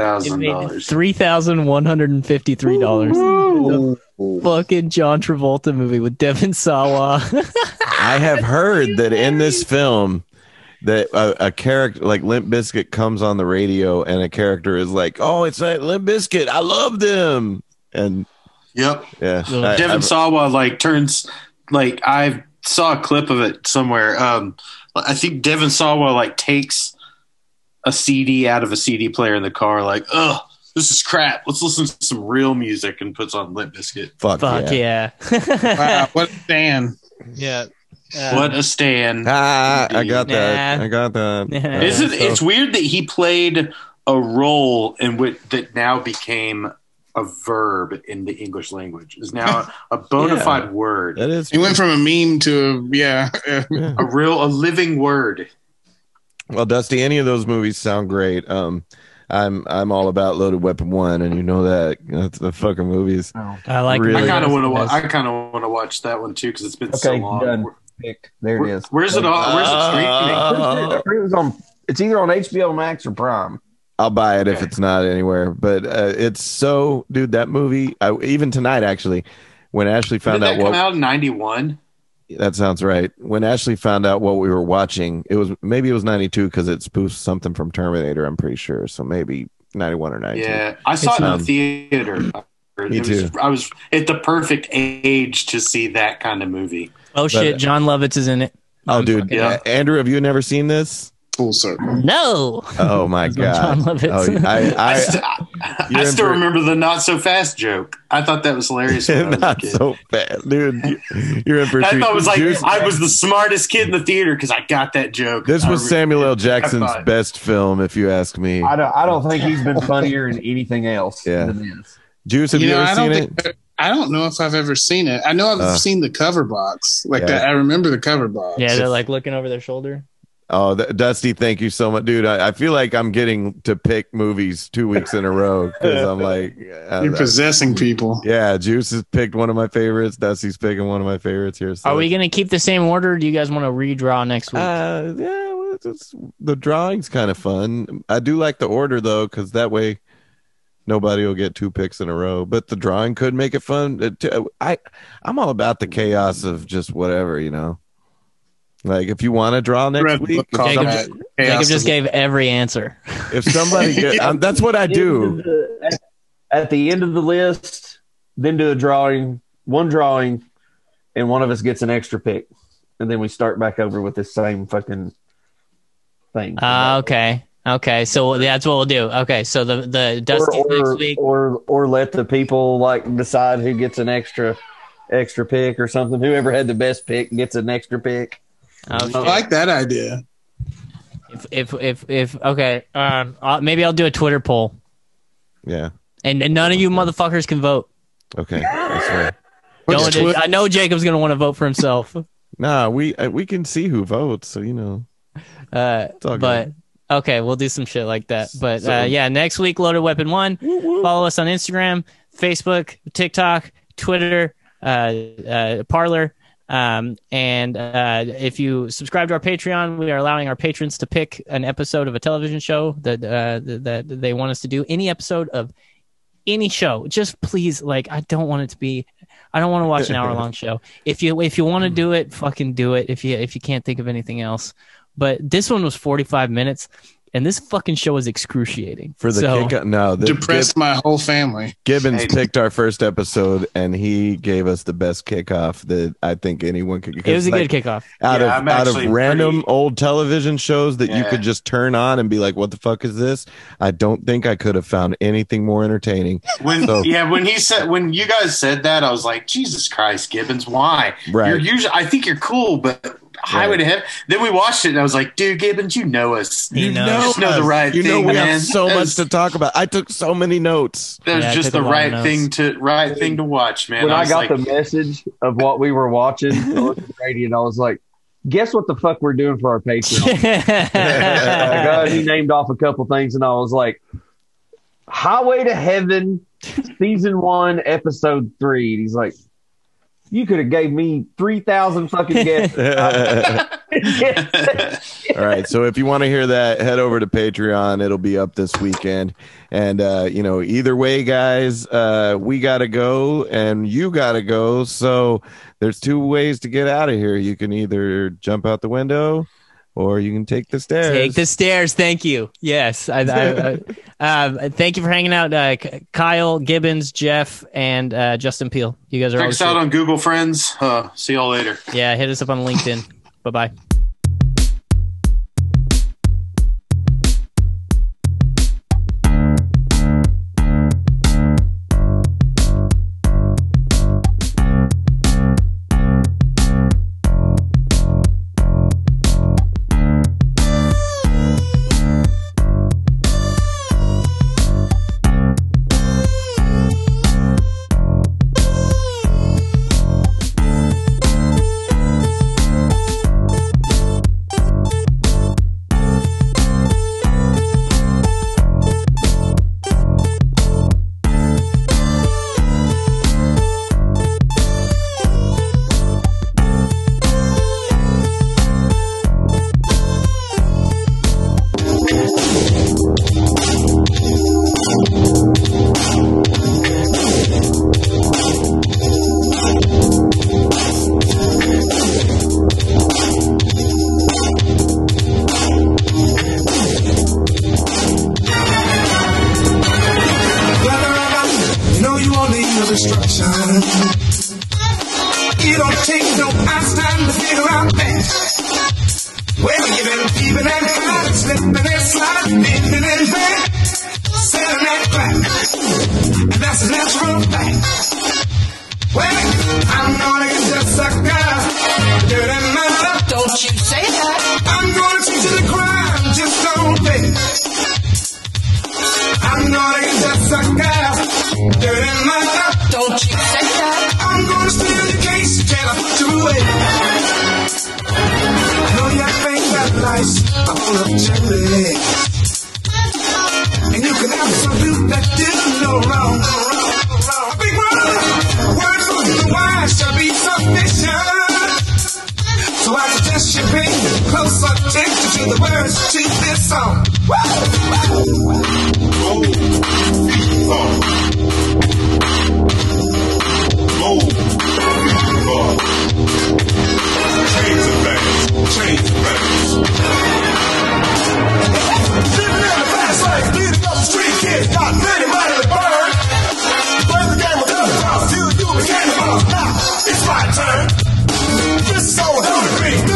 $3,153. Fucking John Travolta movie with Devon Sawa. I have heard that in this film that a character like Limp Bizkit comes on the radio and a character is like, "Oh, it's like Limp Bizkit. I love them." And yep, yeah, Devon Sawa turns I saw a clip of it somewhere. I think Devon Sawa takes a CD out of a CD player in the car, "Ugh, this is crap. Let's listen to some real music," and puts on Limp Bizkit. Fuck yeah. Wow, what a fan. Yeah. What a stand. I got that. It's weird that he played a role in which that now became a verb in the English language. Is now a bona fide word. That is. He went from a meme to a living word. Well, Dusty, any of those movies sound great. I'm all about Loaded Weapon 1, and you know that's the fucking movies. I like. Really, I kind of want to watch that one too because it's been so long. Done. There it is. Where's it on? Where's it streaming? It's either on HBO Max or Prime. I'll buy it if it's not anywhere. But it's so, dude. That movie. Even tonight, actually, when Ashley found out what came out in 91. That sounds right. When Ashley found out what we were watching, it was 92 because it spoofed something from Terminator. I'm pretty sure. So maybe 91 or 92. Yeah, I saw it in the theater. Me too. I was at the perfect age to see that kind of movie. Oh shit! John Lovitz is in it. Oh, dude. Yeah. Andrew, have you never seen this? Full circle. No. Oh my god. John Lovitz. I still remember the not so fast joke. I thought that was hilarious. Not so fast, dude. You're in for. I thought it was I was the smartest kid in the theater because I got that joke. This was Samuel L. Jackson's best film, if you ask me. I don't think he's been funnier in anything else than this. Juice, have you ever seen it? I don't know if I've ever seen it. I know I've seen the cover box. That. I remember the cover box. Yeah, they're looking over their shoulder. Oh, Dusty, thank you so much, dude. I feel like I'm getting to pick movies 2 weeks in a row because I'm like, you're possessing people. Yeah, Juice has picked one of my favorites. Dusty's picking one of my favorites here. So. Are we gonna keep the same order? Or do you guys want to redraw next week? The drawing's kind of fun. I do like the order though, because that way nobody will get 2 picks in a row. But the drawing could make it fun. I'm all about the chaos of just whatever, you know. Like if you want to draw next week, Jacob just gave every answer. If somebody, that's what I do. At the end of the list, then do one drawing, and one of us gets an extra pick, and then we start back over with the same fucking thing. Okay. So that's what we'll do. Okay. So the Dusty next week, or let the people decide who gets an extra pick or something. Whoever had the best pick gets an extra pick. Okay. I like that idea. If okay, maybe I'll do a Twitter poll. Yeah, and none of you motherfuckers can vote. Okay, that's right. I know Jacob's going to want to vote for himself. Nah, we can see who votes, so you know. But okay, we'll do some shit like that. But yeah, next week, Loaded Weapon 1. Follow us on Instagram, Facebook, TikTok, Twitter, Parler. And if you subscribe to our Patreon, we are allowing our patrons to pick an episode of a television show that they want us to do. Any episode of any show. Just please, like, I don't want to watch an hour-long show. If you want to do it, fucking do it. If you can't think of anything else. But this one was 45 minutes, and this fucking show is excruciating. For the kick, no, depressed my whole family. Gibbons picked our first episode, and he gave us the best kickoff that I think anyone could. It was a good kickoff. Out of random old television shows that you could just turn on and be like, "What the fuck is this?" I don't think I could have found anything more entertaining. When you guys said that, I was like, Jesus Christ, Gibbons, why? Right. I think you're cool, but Highway to Heaven. Then we watched it, and I was like, dude, Gibbons, you know us. You know the right thing. You know we man. have so much to talk about. I took so many notes. That was just the right thing to watch, man. When I got the message of what we were watching, I looked at Brady and I was like, guess what the fuck we're doing for our Patreon? He named off a couple things, and I was like, Highway to Heaven, Season 1, Episode 3. And he's like, you could have gave me 3,000 fucking guesses. All right. So if you want to hear that, head over to Patreon. It'll be up this weekend. And, either way, guys, we got to go and you got to go. So there's two ways to get out of here. You can either jump out the window or you can take the stairs. Take the stairs. Thank you. Yes. Thank you for hanging out, Kyle, Gibbons, Jeff, and Justin Peele. You guys are check us out on Google Friends. See y'all later. Yeah, hit us up on LinkedIn. Bye-bye.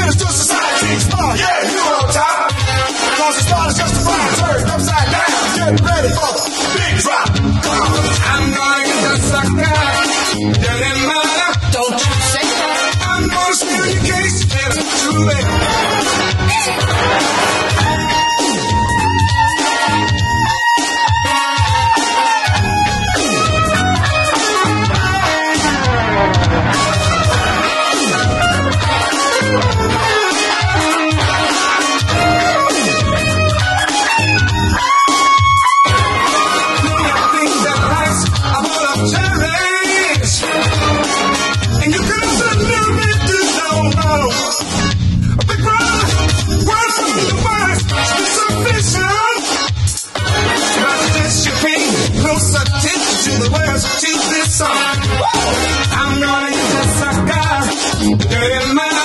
Yeah, you on top. Cause the stars just a fire turn upside down. hermana.